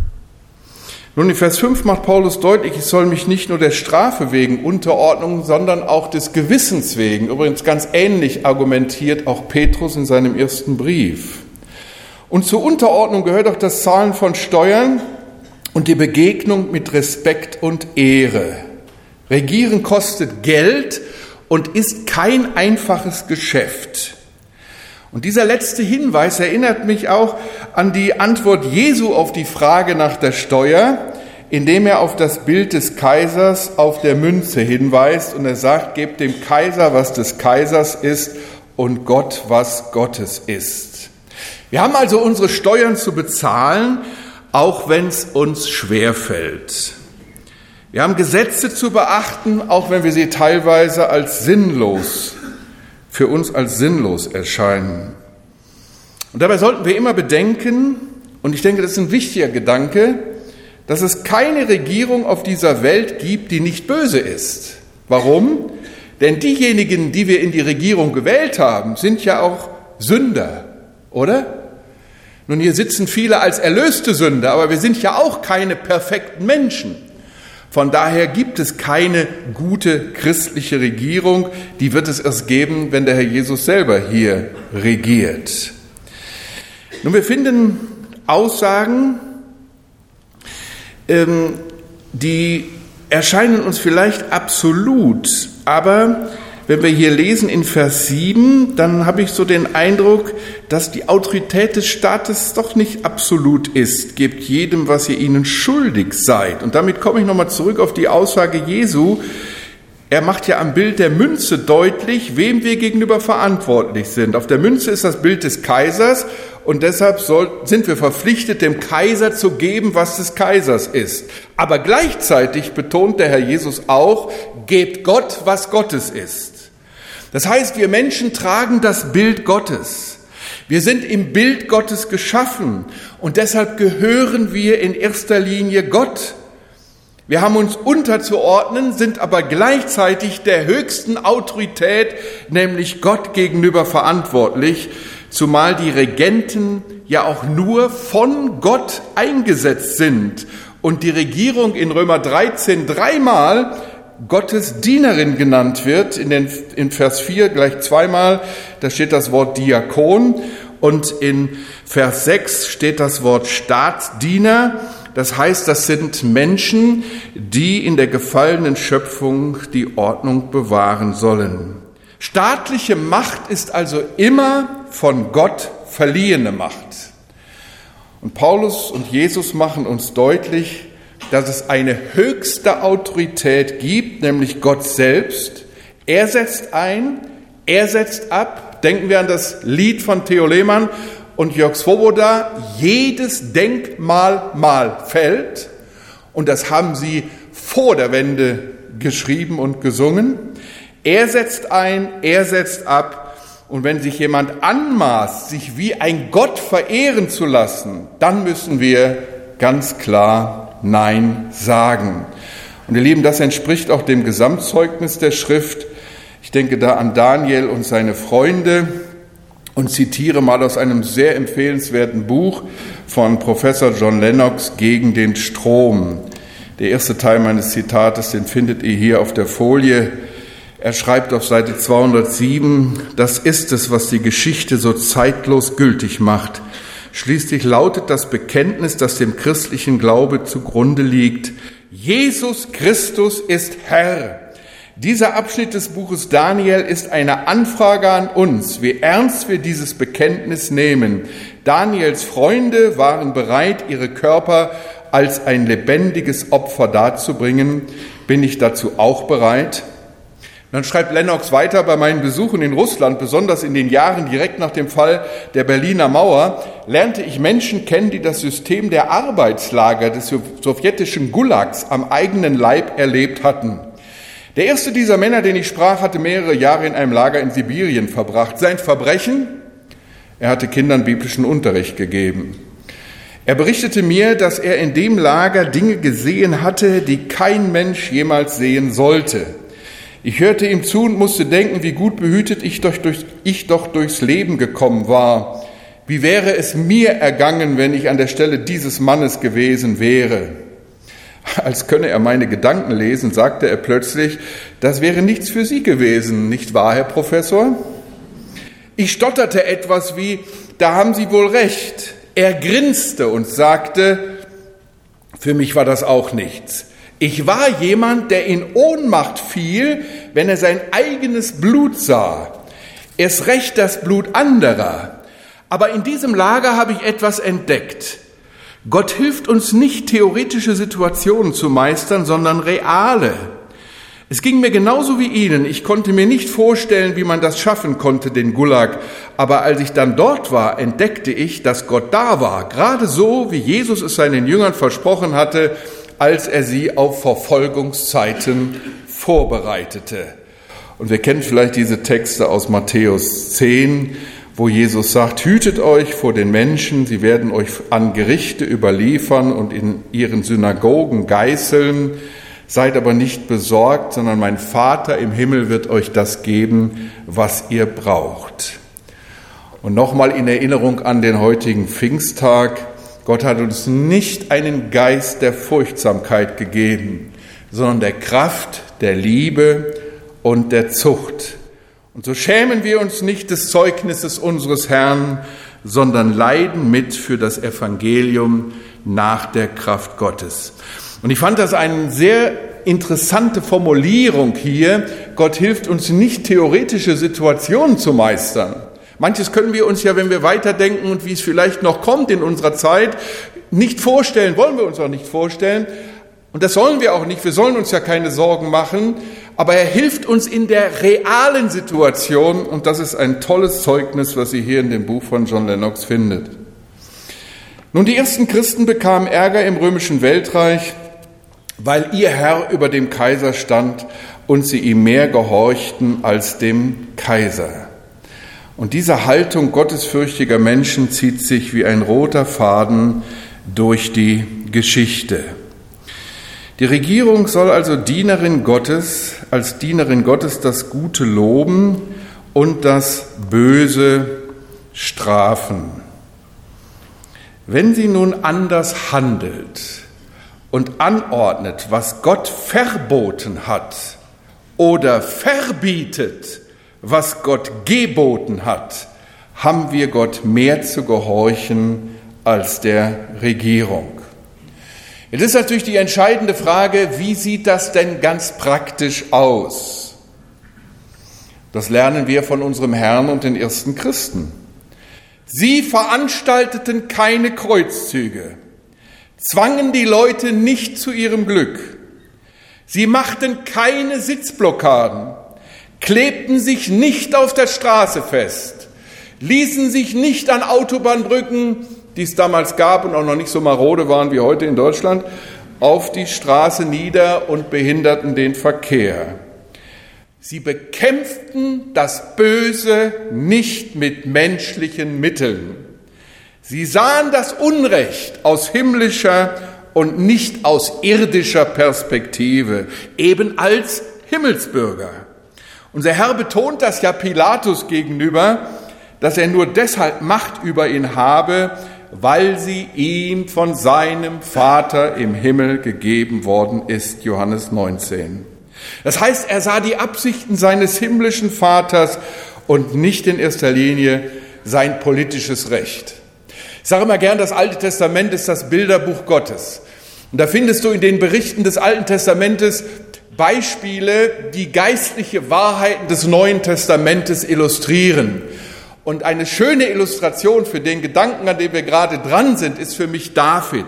Nun, in Vers fünf macht Paulus deutlich, ich soll mich nicht nur der Strafe wegen unterordnen, sondern auch des Gewissens wegen. Übrigens ganz ähnlich argumentiert auch Petrus in seinem ersten Brief. Und zur Unterordnung gehört auch das Zahlen von Steuern und die Begegnung mit Respekt und Ehre. Regieren kostet Geld und ist kein einfaches Geschäft. Und dieser letzte Hinweis erinnert mich auch an die Antwort Jesu auf die Frage nach der Steuer, indem er auf das Bild des Kaisers auf der Münze hinweist und er sagt, gebt dem Kaiser, was des Kaisers ist und Gott, was Gottes ist. Wir haben also unsere Steuern zu bezahlen, auch wenn es uns schwerfällt. Wir haben Gesetze zu beachten, auch wenn wir sie teilweise als sinnlos, für uns als sinnlos erscheinen. Und dabei sollten wir immer bedenken, und ich denke, das ist ein wichtiger Gedanke, dass es keine Regierung auf dieser Welt gibt, die nicht böse ist. Warum? Denn diejenigen, die wir in die Regierung gewählt haben, sind ja auch Sünder, oder? Nun, hier sitzen viele als erlöste Sünder, aber wir sind ja auch keine perfekten Menschen. Von daher gibt es keine gute christliche Regierung, die wird es erst geben, wenn der Herr Jesus selber hier regiert. Nun, wir finden Aussagen, ähm, die erscheinen uns vielleicht absolut, aber wenn wir hier lesen in Vers sieben, dann habe ich so den Eindruck, dass die Autorität des Staates doch nicht absolut ist. Gebt jedem, was ihr ihnen schuldig seid. Und damit komme ich nochmal zurück auf die Aussage Jesu. Er macht ja am Bild der Münze deutlich, wem wir gegenüber verantwortlich sind. Auf der Münze ist das Bild des Kaisers und deshalb soll, sind wir verpflichtet, dem Kaiser zu geben, was des Kaisers ist. Aber gleichzeitig betont der Herr Jesus auch, gebt Gott, was Gottes ist. Das heißt, wir Menschen tragen das Bild Gottes. Wir sind im Bild Gottes geschaffen und deshalb gehören wir in erster Linie Gott. Wir haben uns unterzuordnen, sind aber gleichzeitig der höchsten Autorität, nämlich Gott gegenüber verantwortlich, zumal die Regenten ja auch nur von Gott eingesetzt sind und die Regierung in Römer dreizehn dreimal Gottes Dienerin genannt wird, in, den, in Vers vier gleich zweimal, da steht das Wort Diakon und in Vers sechs steht das Wort Staatsdiener. Das heißt, das sind Menschen, die in der gefallenen Schöpfung die Ordnung bewahren sollen. Staatliche Macht ist also immer von Gott verliehene Macht. Und Paulus und Jesus machen uns deutlich, dass es eine höchste Autorität gibt, nämlich Gott selbst. Er setzt ein, er setzt ab. Denken wir an das Lied von Theo Lehmann und Jörg Svoboda, jedes Denkmal mal fällt. Und das haben sie vor der Wende geschrieben und gesungen. Er setzt ein, er setzt ab. Und wenn sich jemand anmaßt, sich wie ein Gott verehren zu lassen, dann müssen wir ganz klar Nein sagen. Und ihr Lieben, das entspricht auch dem Gesamtzeugnis der Schrift. Ich denke da an Daniel und seine Freunde und zitiere mal aus einem sehr empfehlenswerten Buch von Professor John Lennox, Gegen den Strom. Der erste Teil meines Zitates, den findet ihr hier auf der Folie. Er schreibt auf Seite zweihundertsieben, das ist es, was die Geschichte so zeitlos gültig macht. Schließlich lautet das Bekenntnis, das dem christlichen Glaube zugrunde liegt: Jesus Christus ist Herr. Dieser Abschnitt des Buches Daniel ist eine Anfrage an uns, wie ernst wir dieses Bekenntnis nehmen. Daniels Freunde waren bereit, ihre Körper als ein lebendiges Opfer darzubringen. Bin ich dazu auch bereit? Dann schreibt Lennox weiter, bei meinen Besuchen in Russland, besonders in den Jahren direkt nach dem Fall der Berliner Mauer, lernte ich Menschen kennen, die das System der Arbeitslager des sowjetischen Gulags am eigenen Leib erlebt hatten. Der erste dieser Männer, den ich sprach, hatte mehrere Jahre in einem Lager in Sibirien verbracht. Sein Verbrechen? Er hatte Kindern biblischen Unterricht gegeben. Er berichtete mir, dass er in dem Lager Dinge gesehen hatte, die kein Mensch jemals sehen sollte. Ich hörte ihm zu und musste denken, wie gut behütet ich doch, durch, ich doch durchs Leben gekommen war. Wie wäre es mir ergangen, wenn ich an der Stelle dieses Mannes gewesen wäre? Als könne er meine Gedanken lesen, sagte er plötzlich, das wäre nichts für Sie gewesen, nicht wahr, Herr Professor? Ich stotterte etwas wie, da haben Sie wohl recht. Er grinste und sagte, für mich war das auch nichts. Ich war jemand, der in Ohnmacht fiel, wenn er sein eigenes Blut sah. Erst recht das Blut anderer. Aber in diesem Lager habe ich etwas entdeckt. Gott hilft uns nicht, theoretische Situationen zu meistern, sondern reale. Es ging mir genauso wie Ihnen. Ich konnte mir nicht vorstellen, wie man das schaffen konnte, den Gulag. Aber als ich dann dort war, entdeckte ich, dass Gott da war. Gerade so, wie Jesus es seinen Jüngern versprochen hatte, als er sie auf Verfolgungszeiten vorbereitete. Und wir kennen vielleicht diese Texte aus Matthäus zehn, wo Jesus sagt, hütet euch vor den Menschen, sie werden euch an Gerichte überliefern und in ihren Synagogen geißeln. Seid aber nicht besorgt, sondern mein Vater im Himmel wird euch das geben, was ihr braucht. Und nochmal in Erinnerung an den heutigen Pfingsttag, Gott hat uns nicht einen Geist der Furchtsamkeit gegeben, sondern der Kraft, der Liebe und der Zucht. Und so schämen wir uns nicht des Zeugnisses unseres Herrn, sondern leiden mit für das Evangelium nach der Kraft Gottes. Und ich fand das eine sehr interessante Formulierung hier. Gott hilft uns nicht, theoretische Situationen zu meistern. Manches können wir uns ja, wenn wir weiterdenken und wie es vielleicht noch kommt in unserer Zeit, nicht vorstellen, wollen wir uns auch nicht vorstellen. Und das sollen wir auch nicht, wir sollen uns ja keine Sorgen machen. Aber er hilft uns in der realen Situation und das ist ein tolles Zeugnis, was ihr hier in dem Buch von John Lennox findet. Nun, die ersten Christen bekamen Ärger im römischen Weltreich, weil ihr Herr über dem Kaiser stand und sie ihm mehr gehorchten als dem Kaiser. Und diese Haltung gottesfürchtiger Menschen zieht sich wie ein roter Faden durch die Geschichte. Die Regierung soll also Dienerin Gottes, als Dienerin Gottes das Gute loben und das Böse strafen. Wenn sie nun anders handelt und anordnet, was Gott verboten hat, oder verbietet, was Gott geboten hat, haben wir Gott mehr zu gehorchen als der Regierung. Jetzt ist natürlich die entscheidende Frage, wie sieht das denn ganz praktisch aus? Das lernen wir von unserem Herrn und den ersten Christen. Sie veranstalteten keine Kreuzzüge, zwangen die Leute nicht zu ihrem Glück. Sie machten keine Sitzblockaden, klebten sich nicht auf der Straße fest, ließen sich nicht an Autobahnbrücken, die es damals gab und auch noch nicht so marode waren wie heute in Deutschland, auf die Straße nieder und behinderten den Verkehr. Sie bekämpften das Böse nicht mit menschlichen Mitteln. Sie sahen das Unrecht aus himmlischer und nicht aus irdischer Perspektive, eben als Himmelsbürger. Unser Herr betont das ja Pilatus gegenüber, dass er nur deshalb Macht über ihn habe, weil sie ihm von seinem Vater im Himmel gegeben worden ist, Johannes neunzehn. Das heißt, er sah die Absichten seines himmlischen Vaters und nicht in erster Linie sein politisches Recht. Ich sage immer gern, das Alte Testament ist das Bilderbuch Gottes. Und da findest du in den Berichten des Alten Testamentes Beispiele, die geistliche Wahrheiten des Neuen Testamentes illustrieren. Und eine schöne Illustration für den Gedanken, an dem wir gerade dran sind, ist für mich David.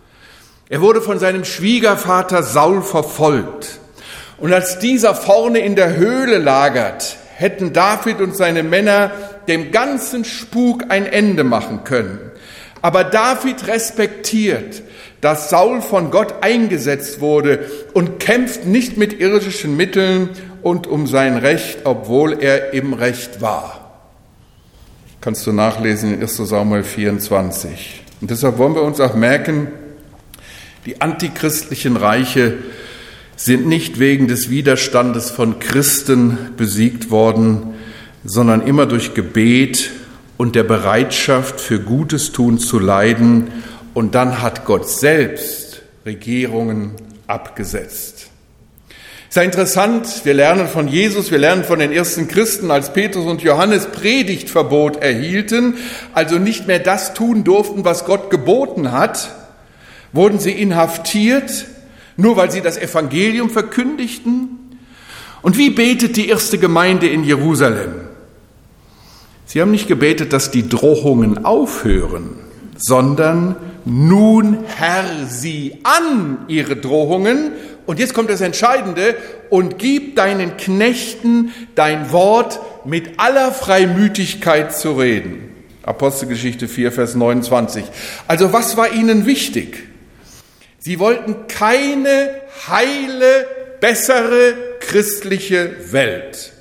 Er wurde von seinem Schwiegervater Saul verfolgt. Und als dieser vorne in der Höhle lagert, hätten David und seine Männer dem ganzen Spuk ein Ende machen können. Aber David respektiert, dass Saul von Gott eingesetzt wurde und kämpft nicht mit irdischen Mitteln und um sein Recht, obwohl er im Recht war. Kannst du nachlesen in erster Samuel vierundzwanzig. Und deshalb wollen wir uns auch merken, die antichristlichen Reiche sind nicht wegen des Widerstandes von Christen besiegt worden, sondern immer durch Gebet und der Bereitschaft für Gutes tun zu leiden. Und dann hat Gott selbst Regierungen abgesetzt. Ist ja interessant, wir lernen von Jesus, wir lernen von den ersten Christen, als Petrus und Johannes Predigtverbot erhielten, also nicht mehr das tun durften, was Gott geboten hat, wurden sie inhaftiert, nur weil sie das Evangelium verkündigten. Und wie betet die erste Gemeinde in Jerusalem? Sie haben nicht gebetet, dass die Drohungen aufhören, sondern nun Herr sie an, ihre Drohungen. Und jetzt kommt das Entscheidende: und gib deinen Knechten dein Wort mit aller Freimütigkeit zu reden. Apostelgeschichte vier, Vers neunundzwanzig. Also was war ihnen wichtig? Sie wollten keine heile, bessere christliche Welt,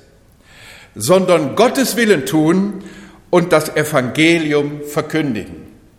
sondern Gottes Willen tun und das Evangelium verkündigen.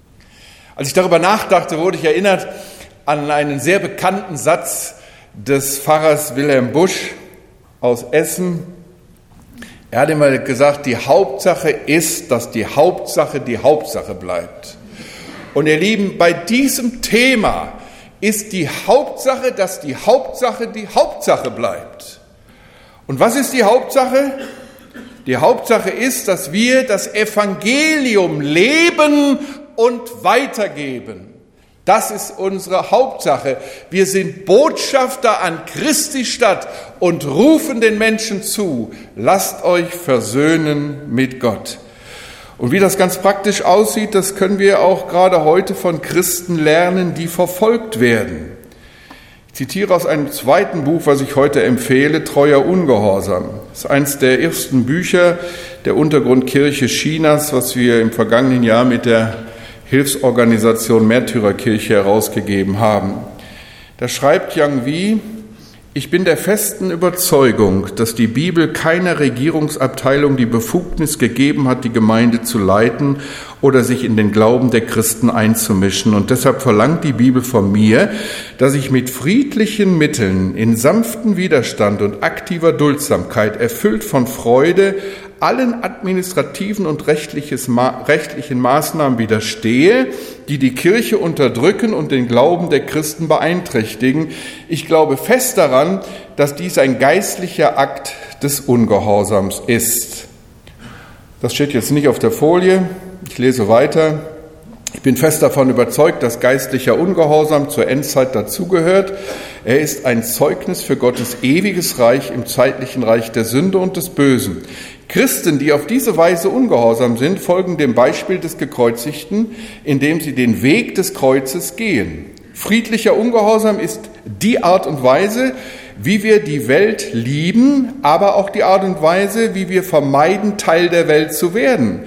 Als ich darüber nachdachte, wurde ich erinnert an einen sehr bekannten Satz des Pfarrers Wilhelm Busch aus Essen. Er hat immer gesagt, die Hauptsache ist, dass die Hauptsache die Hauptsache bleibt. Und ihr Lieben, bei diesem Thema ist die Hauptsache, dass die Hauptsache die Hauptsache bleibt. Und was ist die Hauptsache? Die Hauptsache ist, dass wir das Evangelium leben und weitergeben. Das ist unsere Hauptsache. Wir sind Botschafter an Christi Stadt und rufen den Menschen zu: lasst euch versöhnen mit Gott. Und wie das ganz praktisch aussieht, das können wir auch gerade heute von Christen lernen, die verfolgt werden. Ich zitiere aus einem zweiten Buch, was ich heute empfehle, Treuer Ungehorsam. Das ist eines der ersten Bücher der Untergrundkirche Chinas, was wir im vergangenen Jahr mit der Hilfsorganisation Märtyrerkirche herausgegeben haben. Da schreibt Yang Wi: Ich bin der festen Überzeugung, dass die Bibel keiner Regierungsabteilung die Befugnis gegeben hat, die Gemeinde zu leiten oder sich in den Glauben der Christen einzumischen. Und deshalb verlangt die Bibel von mir, dass ich mit friedlichen Mitteln, in sanften Widerstand und aktiver Duldsamkeit, erfüllt von Freude, allen administrativen und rechtlichen Maßnahmen widerstehe, die die Kirche unterdrücken und den Glauben der Christen beeinträchtigen. Ich glaube fest daran, dass dies ein geistlicher Akt des Ungehorsams ist. Das steht jetzt nicht auf der Folie. Ich lese weiter. Ich bin fest davon überzeugt, dass geistlicher Ungehorsam zur Endzeit dazugehört. Er ist ein Zeugnis für Gottes ewiges Reich im zeitlichen Reich der Sünde und des Bösen. Christen, die auf diese Weise ungehorsam sind, folgen dem Beispiel des Gekreuzigten, indem sie den Weg des Kreuzes gehen. Friedlicher Ungehorsam ist die Art und Weise, wie wir die Welt lieben, aber auch die Art und Weise, wie wir vermeiden, Teil der Welt zu werden.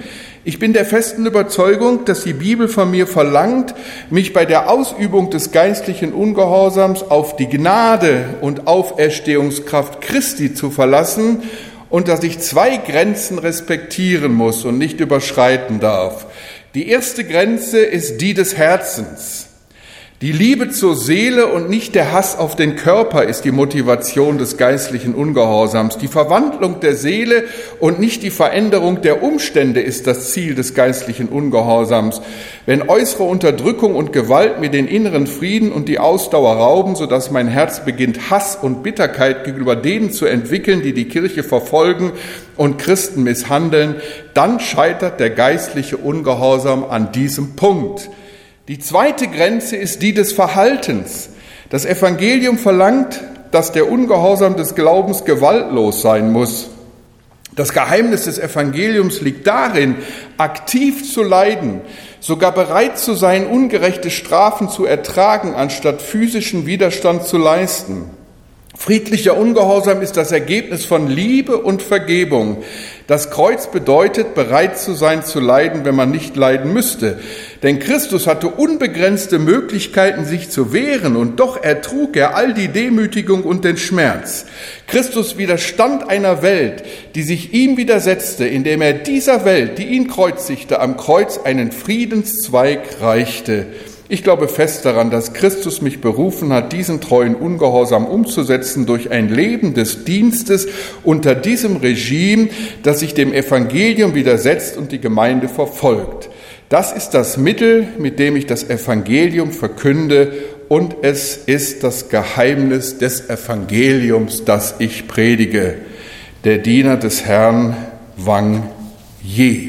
Ich bin der festen Überzeugung, dass die Bibel von mir verlangt, mich bei der Ausübung des geistlichen Ungehorsams auf die Gnade und Auferstehungskraft Christi zu verlassen und dass ich zwei Grenzen respektieren muss und nicht überschreiten darf. Die erste Grenze ist die des Herzens. Die Liebe zur Seele und nicht der Hass auf den Körper ist die Motivation des geistlichen Ungehorsams. Die Verwandlung der Seele und nicht die Veränderung der Umstände ist das Ziel des geistlichen Ungehorsams. Wenn äußere Unterdrückung und Gewalt mir den inneren Frieden und die Ausdauer rauben, sodass mein Herz beginnt, Hass und Bitterkeit gegenüber denen zu entwickeln, die die Kirche verfolgen und Christen misshandeln, dann scheitert der geistliche Ungehorsam an diesem Punkt. Die zweite Grenze ist die des Verhaltens. Das Evangelium verlangt, dass der Ungehorsam des Glaubens gewaltlos sein muss. Das Geheimnis des Evangeliums liegt darin, aktiv zu leiden, sogar bereit zu sein, ungerechte Strafen zu ertragen, anstatt physischen Widerstand zu leisten. Friedlicher Ungehorsam ist das Ergebnis von Liebe und Vergebung. Das Kreuz bedeutet, bereit zu sein, zu leiden, wenn man nicht leiden müsste. Denn Christus hatte unbegrenzte Möglichkeiten, sich zu wehren, und doch ertrug er all die Demütigung und den Schmerz. Christus widerstand einer Welt, die sich ihm widersetzte, indem er dieser Welt, die ihn kreuzigte, am Kreuz einen Friedenszweig reichte. Ich glaube fest daran, dass Christus mich berufen hat, diesen treuen Ungehorsam umzusetzen durch ein Leben des Dienstes unter diesem Regime, das sich dem Evangelium widersetzt und die Gemeinde verfolgt. Das ist das Mittel, mit dem ich das Evangelium verkünde, und es ist das Geheimnis des Evangeliums, das ich predige. Der Diener des Herrn Wang Ye.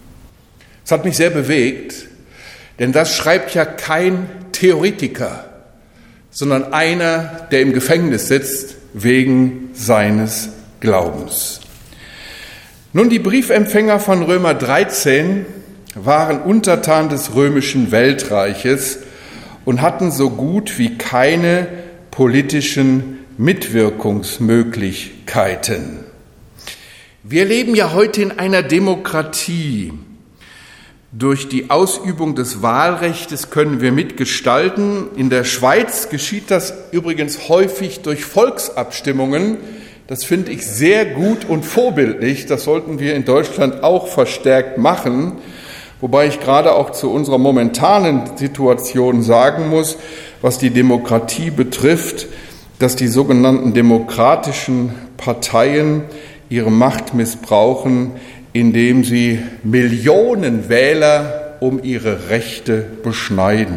Es hat mich sehr bewegt, denn das schreibt ja kein Theoretiker, sondern einer, der im Gefängnis sitzt wegen seines Glaubens. Nun, die Briefempfänger von Römer dreizehn waren Untertan des römischen Weltreiches und hatten so gut wie keine politischen Mitwirkungsmöglichkeiten. Wir leben ja heute in einer Demokratie. Durch die Ausübung des Wahlrechts können wir mitgestalten. In der Schweiz geschieht das übrigens häufig durch Volksabstimmungen. Das finde ich sehr gut und vorbildlich. Das sollten wir in Deutschland auch verstärkt machen. Wobei ich gerade auch zu unserer momentanen Situation sagen muss, was die Demokratie betrifft, dass die sogenannten demokratischen Parteien ihre Macht missbrauchen, indem sie Millionen Wähler um ihre Rechte beschneiden.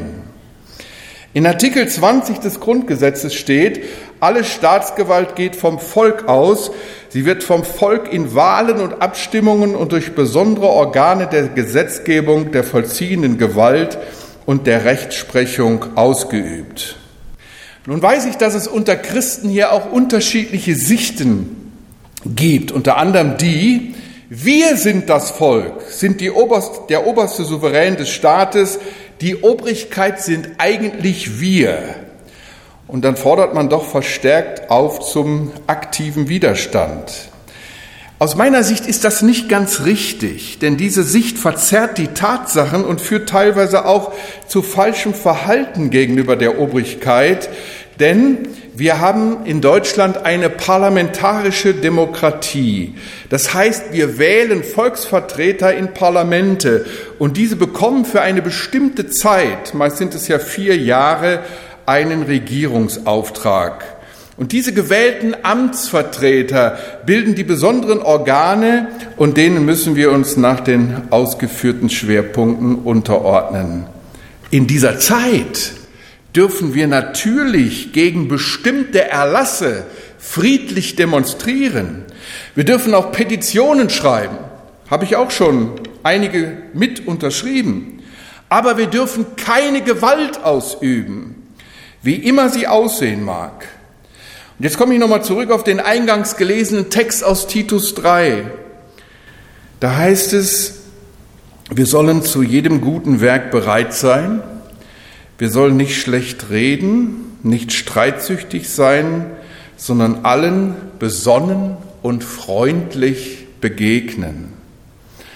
In Artikel zwanzig des Grundgesetzes steht, alle Staatsgewalt geht vom Volk aus. Sie wird vom Volk in Wahlen und Abstimmungen und durch besondere Organe der Gesetzgebung, der vollziehenden Gewalt und der Rechtsprechung ausgeübt. Nun weiß ich, dass es unter Christen hier auch unterschiedliche Sichten gibt, unter anderem die, wir sind das Volk, sind die oberst, der oberste Souverän des Staates, die Obrigkeit sind eigentlich wir. Und dann fordert man doch verstärkt auf zum aktiven Widerstand. Aus meiner Sicht ist das nicht ganz richtig, denn diese Sicht verzerrt die Tatsachen und führt teilweise auch zu falschem Verhalten gegenüber der Obrigkeit, denn wir haben in Deutschland eine parlamentarische Demokratie. Das heißt, wir wählen Volksvertreter in Parlamente und diese bekommen für eine bestimmte Zeit, meist sind es ja vier Jahre, einen Regierungsauftrag. Und diese gewählten Amtsvertreter bilden die besonderen Organe und denen müssen wir uns nach den ausgeführten Schwerpunkten unterordnen. In dieser Zeit dürfen wir natürlich gegen bestimmte Erlasse friedlich demonstrieren. Wir dürfen auch Petitionen schreiben, habe ich auch schon einige mit unterschrieben. Aber wir dürfen keine Gewalt ausüben, wie immer sie aussehen mag. Und jetzt komme ich nochmal zurück auf den eingangs gelesenen Text aus Titus drei. Da heißt es, wir sollen zu jedem guten Werk bereit sein. Wir sollen nicht schlecht reden, nicht streitsüchtig sein, sondern allen besonnen und freundlich begegnen.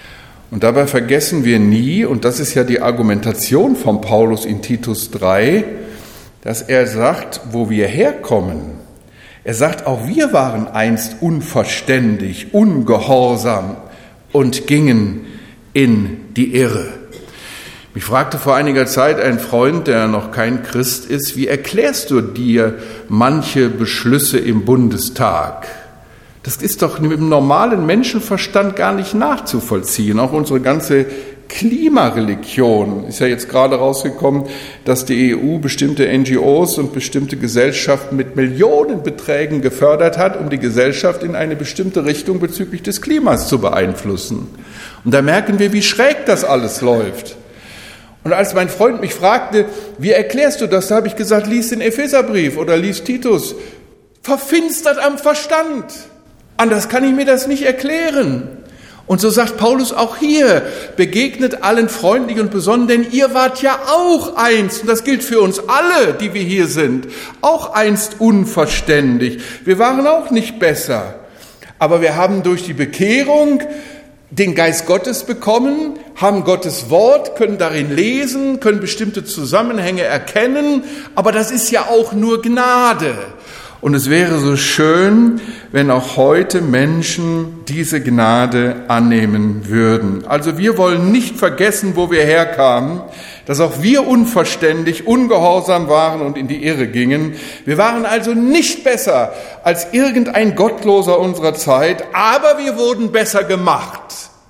Und dabei vergessen wir nie, und das ist ja die Argumentation von Paulus in Titus drei, dass er sagt, wo wir herkommen. Er sagt, auch wir waren einst unverständig, ungehorsam und gingen in die Irre. Mich fragte vor einiger Zeit ein Freund, der noch kein Christ ist, wie erklärst du dir manche Beschlüsse im Bundestag? Das ist doch mit dem normalen Menschenverstand gar nicht nachzuvollziehen. Auch unsere ganze Klimareligion ist ja jetzt gerade rausgekommen, dass die E U bestimmte N G Os und bestimmte Gesellschaften mit Millionenbeträgen gefördert hat, um die Gesellschaft in eine bestimmte Richtung bezüglich des Klimas zu beeinflussen. Und da merken wir, wie schräg das alles läuft. Und als mein Freund mich fragte, wie erklärst du das, da habe ich gesagt, lies den Epheserbrief oder lies Titus. Verfinstert am Verstand. Anders kann ich mir das nicht erklären. Und so sagt Paulus auch hier, begegnet allen freundlich und besonnen, denn ihr wart ja auch einst, und das gilt für uns alle, die wir hier sind, auch einst unverständig. Wir waren auch nicht besser. Aber wir haben durch die Bekehrung den Geist Gottes bekommen, haben Gottes Wort, können darin lesen, können bestimmte Zusammenhänge erkennen, aber das ist ja auch nur Gnade. Und es wäre so schön, wenn auch heute Menschen diese Gnade annehmen würden. Also wir wollen nicht vergessen, wo wir herkamen, dass auch wir unverständig, ungehorsam waren und in die Irre gingen. Wir waren also nicht besser als irgendein Gottloser unserer Zeit, aber wir wurden besser gemacht.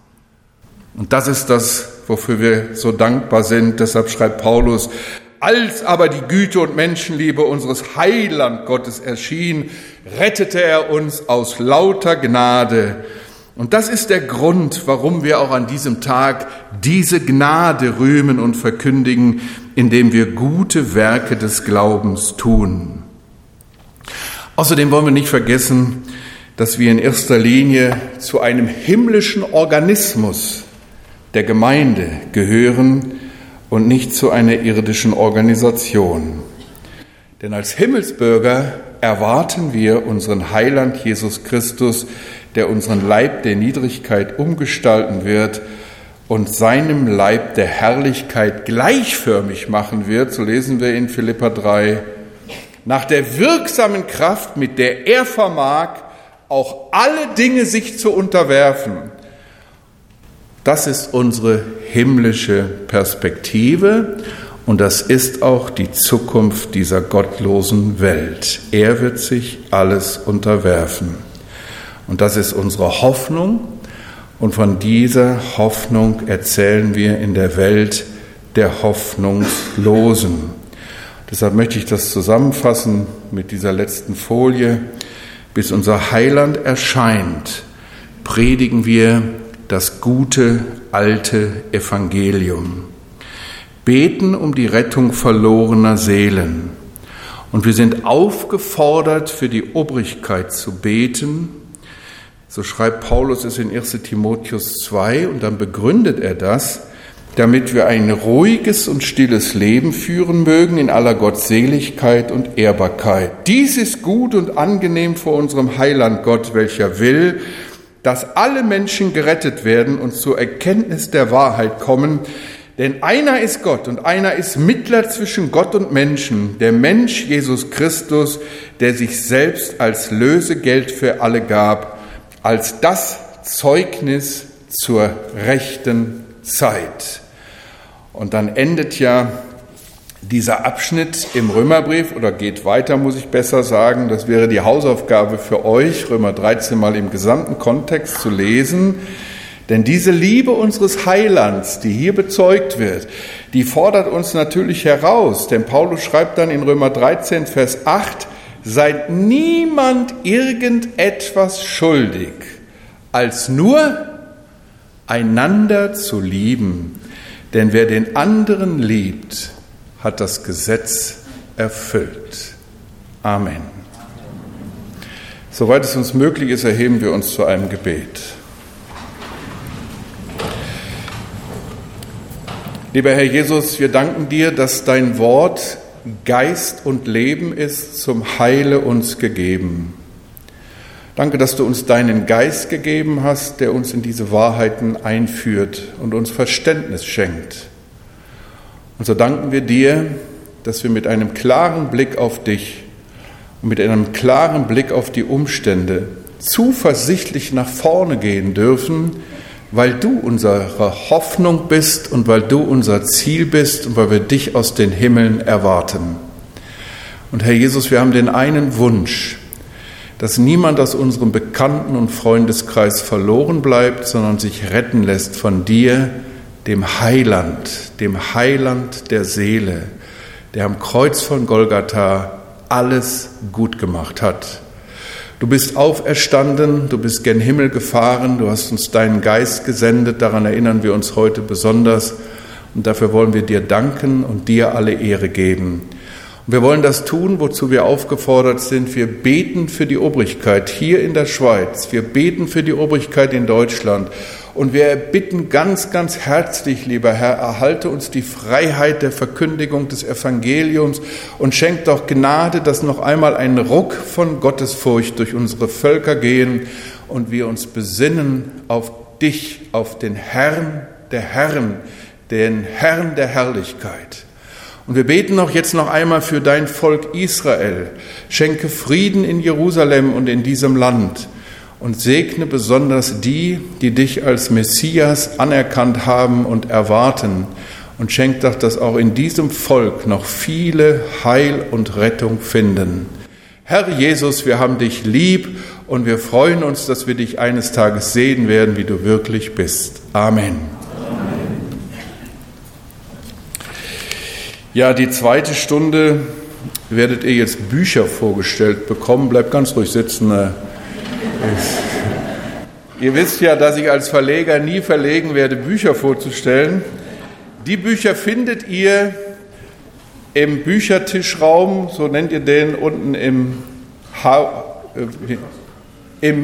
Und das ist das, wofür wir so dankbar sind. Deshalb schreibt Paulus, als aber die Güte und Menschenliebe unseres Heiland Gottes erschien, rettete er uns aus lauter Gnade. Und das ist der Grund, warum wir auch an diesem Tag diese Gnade rühmen und verkündigen, indem wir gute Werke des Glaubens tun. Außerdem wollen wir nicht vergessen, dass wir in erster Linie zu einem himmlischen Organismus der Gemeinde gehören und nicht zu einer irdischen Organisation. Denn als Himmelsbürger erwarten wir unseren Heiland Jesus Christus, der unseren Leib der Niedrigkeit umgestalten wird und seinem Leib der Herrlichkeit gleichförmig machen wird, so lesen wir in Philipper drei, nach der wirksamen Kraft, mit der er vermag, auch alle Dinge sich zu unterwerfen. Das ist unsere himmlische Perspektive und das ist auch die Zukunft dieser gottlosen Welt. Er wird sich alles unterwerfen. Und das ist unsere Hoffnung und von dieser Hoffnung erzählen wir in der Welt der Hoffnungslosen. Deshalb möchte ich das zusammenfassen mit dieser letzten Folie. Bis unser Heiland erscheint, predigen wir das gute, alte Evangelium, beten um die Rettung verlorener Seelen. Und wir sind aufgefordert, für die Obrigkeit zu beten. So schreibt Paulus es in erster Timotheus zwei und dann begründet er das, damit wir ein ruhiges und stilles Leben führen mögen in aller Gottseligkeit und Ehrbarkeit. Dies ist gut und angenehm vor unserem Heiland Gott, welcher will, dass alle Menschen gerettet werden und zur Erkenntnis der Wahrheit kommen. Denn einer ist Gott und einer ist Mittler zwischen Gott und Menschen, der Mensch Jesus Christus, der sich selbst als Lösegeld für alle gab, als das Zeugnis zur rechten Zeit. Und dann endet ja dieser Abschnitt im Römerbrief, oder geht weiter, muss ich besser sagen, das wäre die Hausaufgabe für euch, Römer dreizehn mal im gesamten Kontext zu lesen. Denn diese Liebe unseres Heilands, die hier bezeugt wird, die fordert uns natürlich heraus. Denn Paulus schreibt dann in Römer dreizehn, Vers acht, seid niemand irgendetwas schuldig, als nur einander zu lieben. Denn wer den anderen liebt, hat das Gesetz erfüllt. Amen. Soweit es uns möglich ist, erheben wir uns zu einem Gebet. Lieber Herr Jesus, wir danken dir, dass dein Wort Geist und Leben ist, zum Heile uns gegeben. Danke, dass du uns deinen Geist gegeben hast, der uns in diese Wahrheiten einführt und uns Verständnis schenkt. Und so danken wir dir, dass wir mit einem klaren Blick auf dich und mit einem klaren Blick auf die Umstände zuversichtlich nach vorne gehen dürfen, weil du unsere Hoffnung bist und weil du unser Ziel bist und weil wir dich aus den Himmeln erwarten. Und Herr Jesus, wir haben den einen Wunsch, dass niemand aus unserem Bekannten- und Freundeskreis verloren bleibt, sondern sich retten lässt von dir, dem Heiland, dem Heiland der Seele, der am Kreuz von Golgatha alles gut gemacht hat. Du bist auferstanden, du bist gen Himmel gefahren, du hast uns deinen Geist gesendet, daran erinnern wir uns heute besonders und dafür wollen wir dir danken und dir alle Ehre geben. Und wir wollen das tun, wozu wir aufgefordert sind. Wir beten für die Obrigkeit hier in der Schweiz, wir beten für die Obrigkeit in Deutschland und wir bitten ganz, ganz herzlich, lieber Herr, erhalte uns die Freiheit der Verkündigung des Evangeliums und schenk doch Gnade, dass noch einmal ein Ruck von Gottesfurcht durch unsere Völker gehen und wir uns besinnen auf dich, auf den Herrn der Herren, den Herrn der Herrlichkeit. Und wir beten auch jetzt noch einmal für dein Volk Israel. Schenke Frieden in Jerusalem und in diesem Land und segne besonders die, die dich als Messias anerkannt haben und erwarten. Und schenk doch, dass auch in diesem Volk noch viele Heil und Rettung finden. Herr Jesus, wir haben dich lieb und wir freuen uns, dass wir dich eines Tages sehen werden, wie du wirklich bist. Amen. Ja, die zweite Stunde werdet ihr jetzt Bücher vorgestellt bekommen. Bleibt ganz ruhig sitzen. Ihr wisst ja, dass ich als Verleger nie verlegen werde, Bücher vorzustellen. Die Bücher findet ihr im Büchertischraum, so nennt ihr den, unten im, ha- äh, im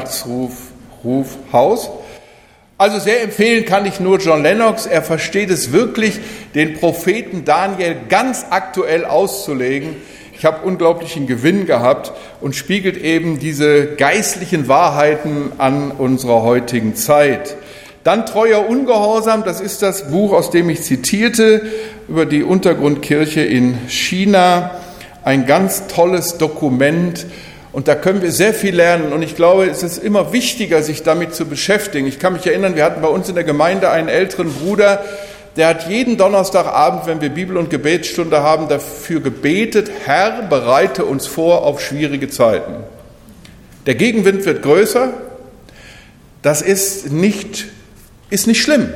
Mitternachtsrufhaus. Also sehr empfehlen kann ich nur John Lennox. Er versteht es wirklich, den Propheten Daniel ganz aktuell auszulegen. Ich habe unglaublichen Gewinn gehabt und spiegelt eben diese geistlichen Wahrheiten an unserer heutigen Zeit. Dann Treuer Ungehorsam, das ist das Buch, aus dem ich zitierte, über die Untergrundkirche in China. Ein ganz tolles Dokument. Und da können wir sehr viel lernen. Und ich glaube, es ist immer wichtiger, sich damit zu beschäftigen. Ich kann mich erinnern, wir hatten bei uns in der Gemeinde einen älteren Bruder, der hat jeden Donnerstagabend, wenn wir Bibel- und Gebetsstunde haben, dafür gebetet, Herr, bereite uns vor auf schwierige Zeiten. Der Gegenwind wird größer. Das ist nicht, ist nicht schlimm.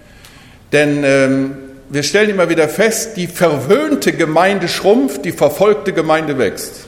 Denn ähm, wir stellen immer wieder fest, die verwöhnte Gemeinde schrumpft, die verfolgte Gemeinde wächst.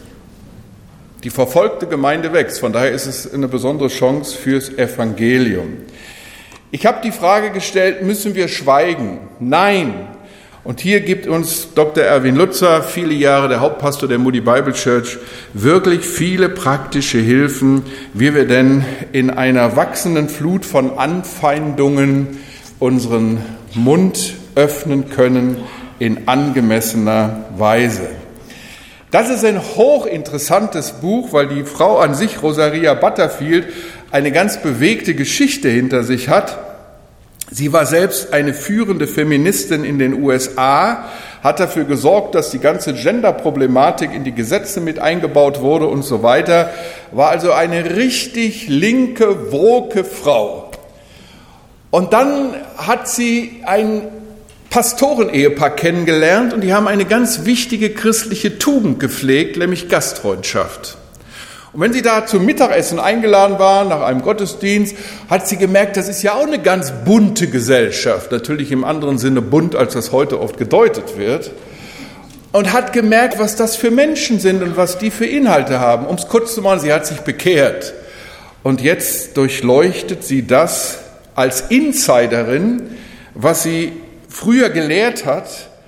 Die verfolgte Gemeinde wächst. Von daher ist es eine besondere Chance fürs Evangelium. Ich habe die Frage gestellt, müssen wir schweigen? Nein. Und hier gibt uns Doktor Erwin Lutzer, viele Jahre der Hauptpastor der Moody Bible Church, wirklich viele praktische Hilfen, wie wir denn in einer wachsenden Flut von Anfeindungen unseren Mund öffnen können in angemessener Weise. Das ist ein hochinteressantes Buch, weil die Frau an sich, Rosaria Butterfield, eine ganz bewegte Geschichte hinter sich hat. Sie war selbst eine führende Feministin in den U S A, hat dafür gesorgt, dass die ganze Gender-Problematik in die Gesetze mit eingebaut wurde und so weiter, war also eine richtig linke, woke Frau. Und dann hat sie ein Pastorenehepaar kennengelernt und die haben eine ganz wichtige christliche Tugend gepflegt, nämlich Gastfreundschaft. Und wenn sie da zum Mittagessen eingeladen waren, nach einem Gottesdienst, hat sie gemerkt, das ist ja auch eine ganz bunte Gesellschaft, natürlich im anderen Sinne bunt, als das heute oft gedeutet wird, und hat gemerkt, was das für Menschen sind und was die für Inhalte haben. Um es kurz zu machen, sie hat sich bekehrt und jetzt durchleuchtet sie das als Insiderin, was sie früher gelehrt hat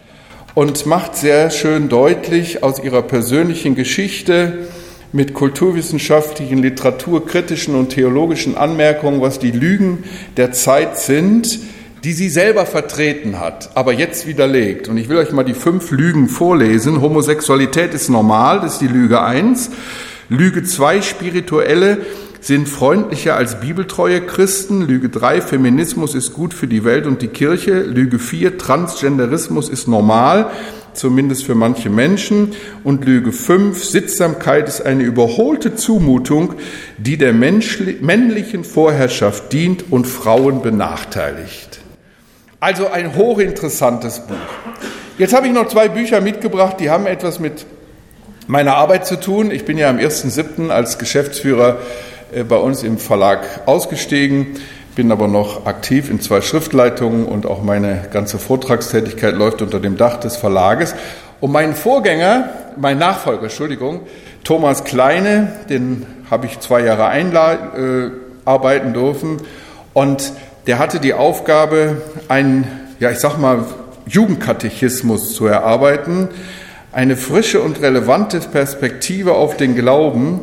und macht sehr schön deutlich aus ihrer persönlichen Geschichte mit kulturwissenschaftlichen, literaturkritischen und theologischen Anmerkungen, was die Lügen der Zeit sind, die sie selber vertreten hat, aber jetzt widerlegt. Und ich will euch mal die fünf Lügen vorlesen. Homosexualität ist normal, das ist die Lüge eins. Lüge zwei, Spirituelle sind freundlicher als bibeltreue Christen. Lüge drei, Feminismus ist gut für die Welt und die Kirche. Lüge vier, Transgenderismus ist normal, zumindest für manche Menschen. Und Lüge fünf, Sittsamkeit ist eine überholte Zumutung, die der menschli- männlichen Vorherrschaft dient und Frauen benachteiligt. Also ein hochinteressantes Buch. Jetzt habe ich noch zwei Bücher mitgebracht, die haben etwas mit meiner Arbeit zu tun. Ich bin ja am ersten siebten als Geschäftsführer bei uns im Verlag ausgestiegen, bin aber noch aktiv in zwei Schriftleitungen und auch meine ganze Vortragstätigkeit läuft unter dem Dach des Verlages. Und mein Vorgänger, mein Nachfolger, Entschuldigung, Thomas Kleine, den habe ich zwei Jahre einarbeiten dürfen und der hatte die Aufgabe, einen, ja ich sag mal, Jugendkatechismus zu erarbeiten, eine frische und relevante Perspektive auf den Glauben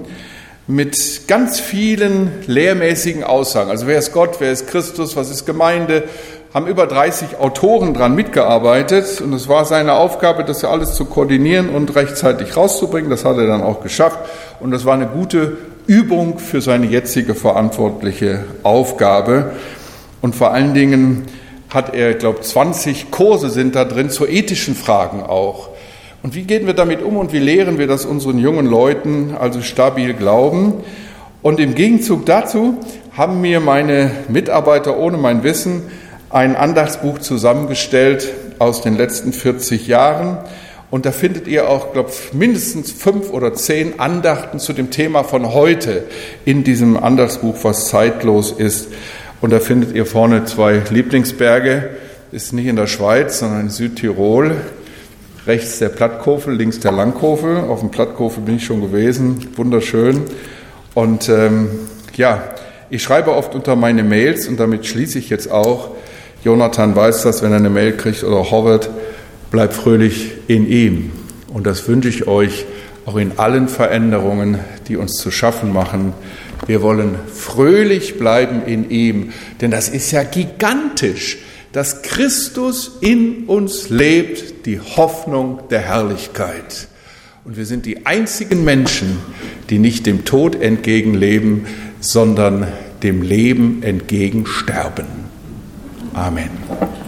mit ganz vielen lehrmäßigen Aussagen. Also wer ist Gott, wer ist Christus, was ist Gemeinde? Haben über dreißig Autoren dran mitgearbeitet und es war seine Aufgabe, das alles zu koordinieren und rechtzeitig rauszubringen. Das hat er dann auch geschafft und das war eine gute Übung für seine jetzige verantwortliche Aufgabe. Und vor allen Dingen hat er, ich glaube, zwanzig Kurse sind da drin zu ethischen Fragen auch. Und wie gehen wir damit um und wie lehren wir das unseren jungen Leuten, also stabil glauben? Und im Gegenzug dazu haben mir meine Mitarbeiter ohne mein Wissen ein Andachtsbuch zusammengestellt aus den letzten vierzig Jahren. Und da findet ihr auch, glaube ich, mindestens fünf oder zehn Andachten zu dem Thema von heute in diesem Andachtsbuch, was zeitlos ist. Und da findet ihr vorne zwei Lieblingsberge, ist nicht in der Schweiz, sondern in Südtirol. Rechts der Plattkofel, links der Langkofel. Auf dem Plattkofel bin ich schon gewesen, wunderschön. Und ähm, ja, ich schreibe oft unter meine Mails und damit schließe ich jetzt auch. Jonathan weiß das, wenn er eine Mail kriegt oder Howard, bleibt fröhlich in ihm. Und das wünsche ich euch auch in allen Veränderungen, die uns zu schaffen machen. Wir wollen fröhlich bleiben in ihm, denn das ist ja gigantisch, dass Christus in uns lebt, die Hoffnung der Herrlichkeit. Und wir sind die einzigen Menschen, die nicht dem Tod entgegenleben, sondern dem Leben entgegensterben. Amen.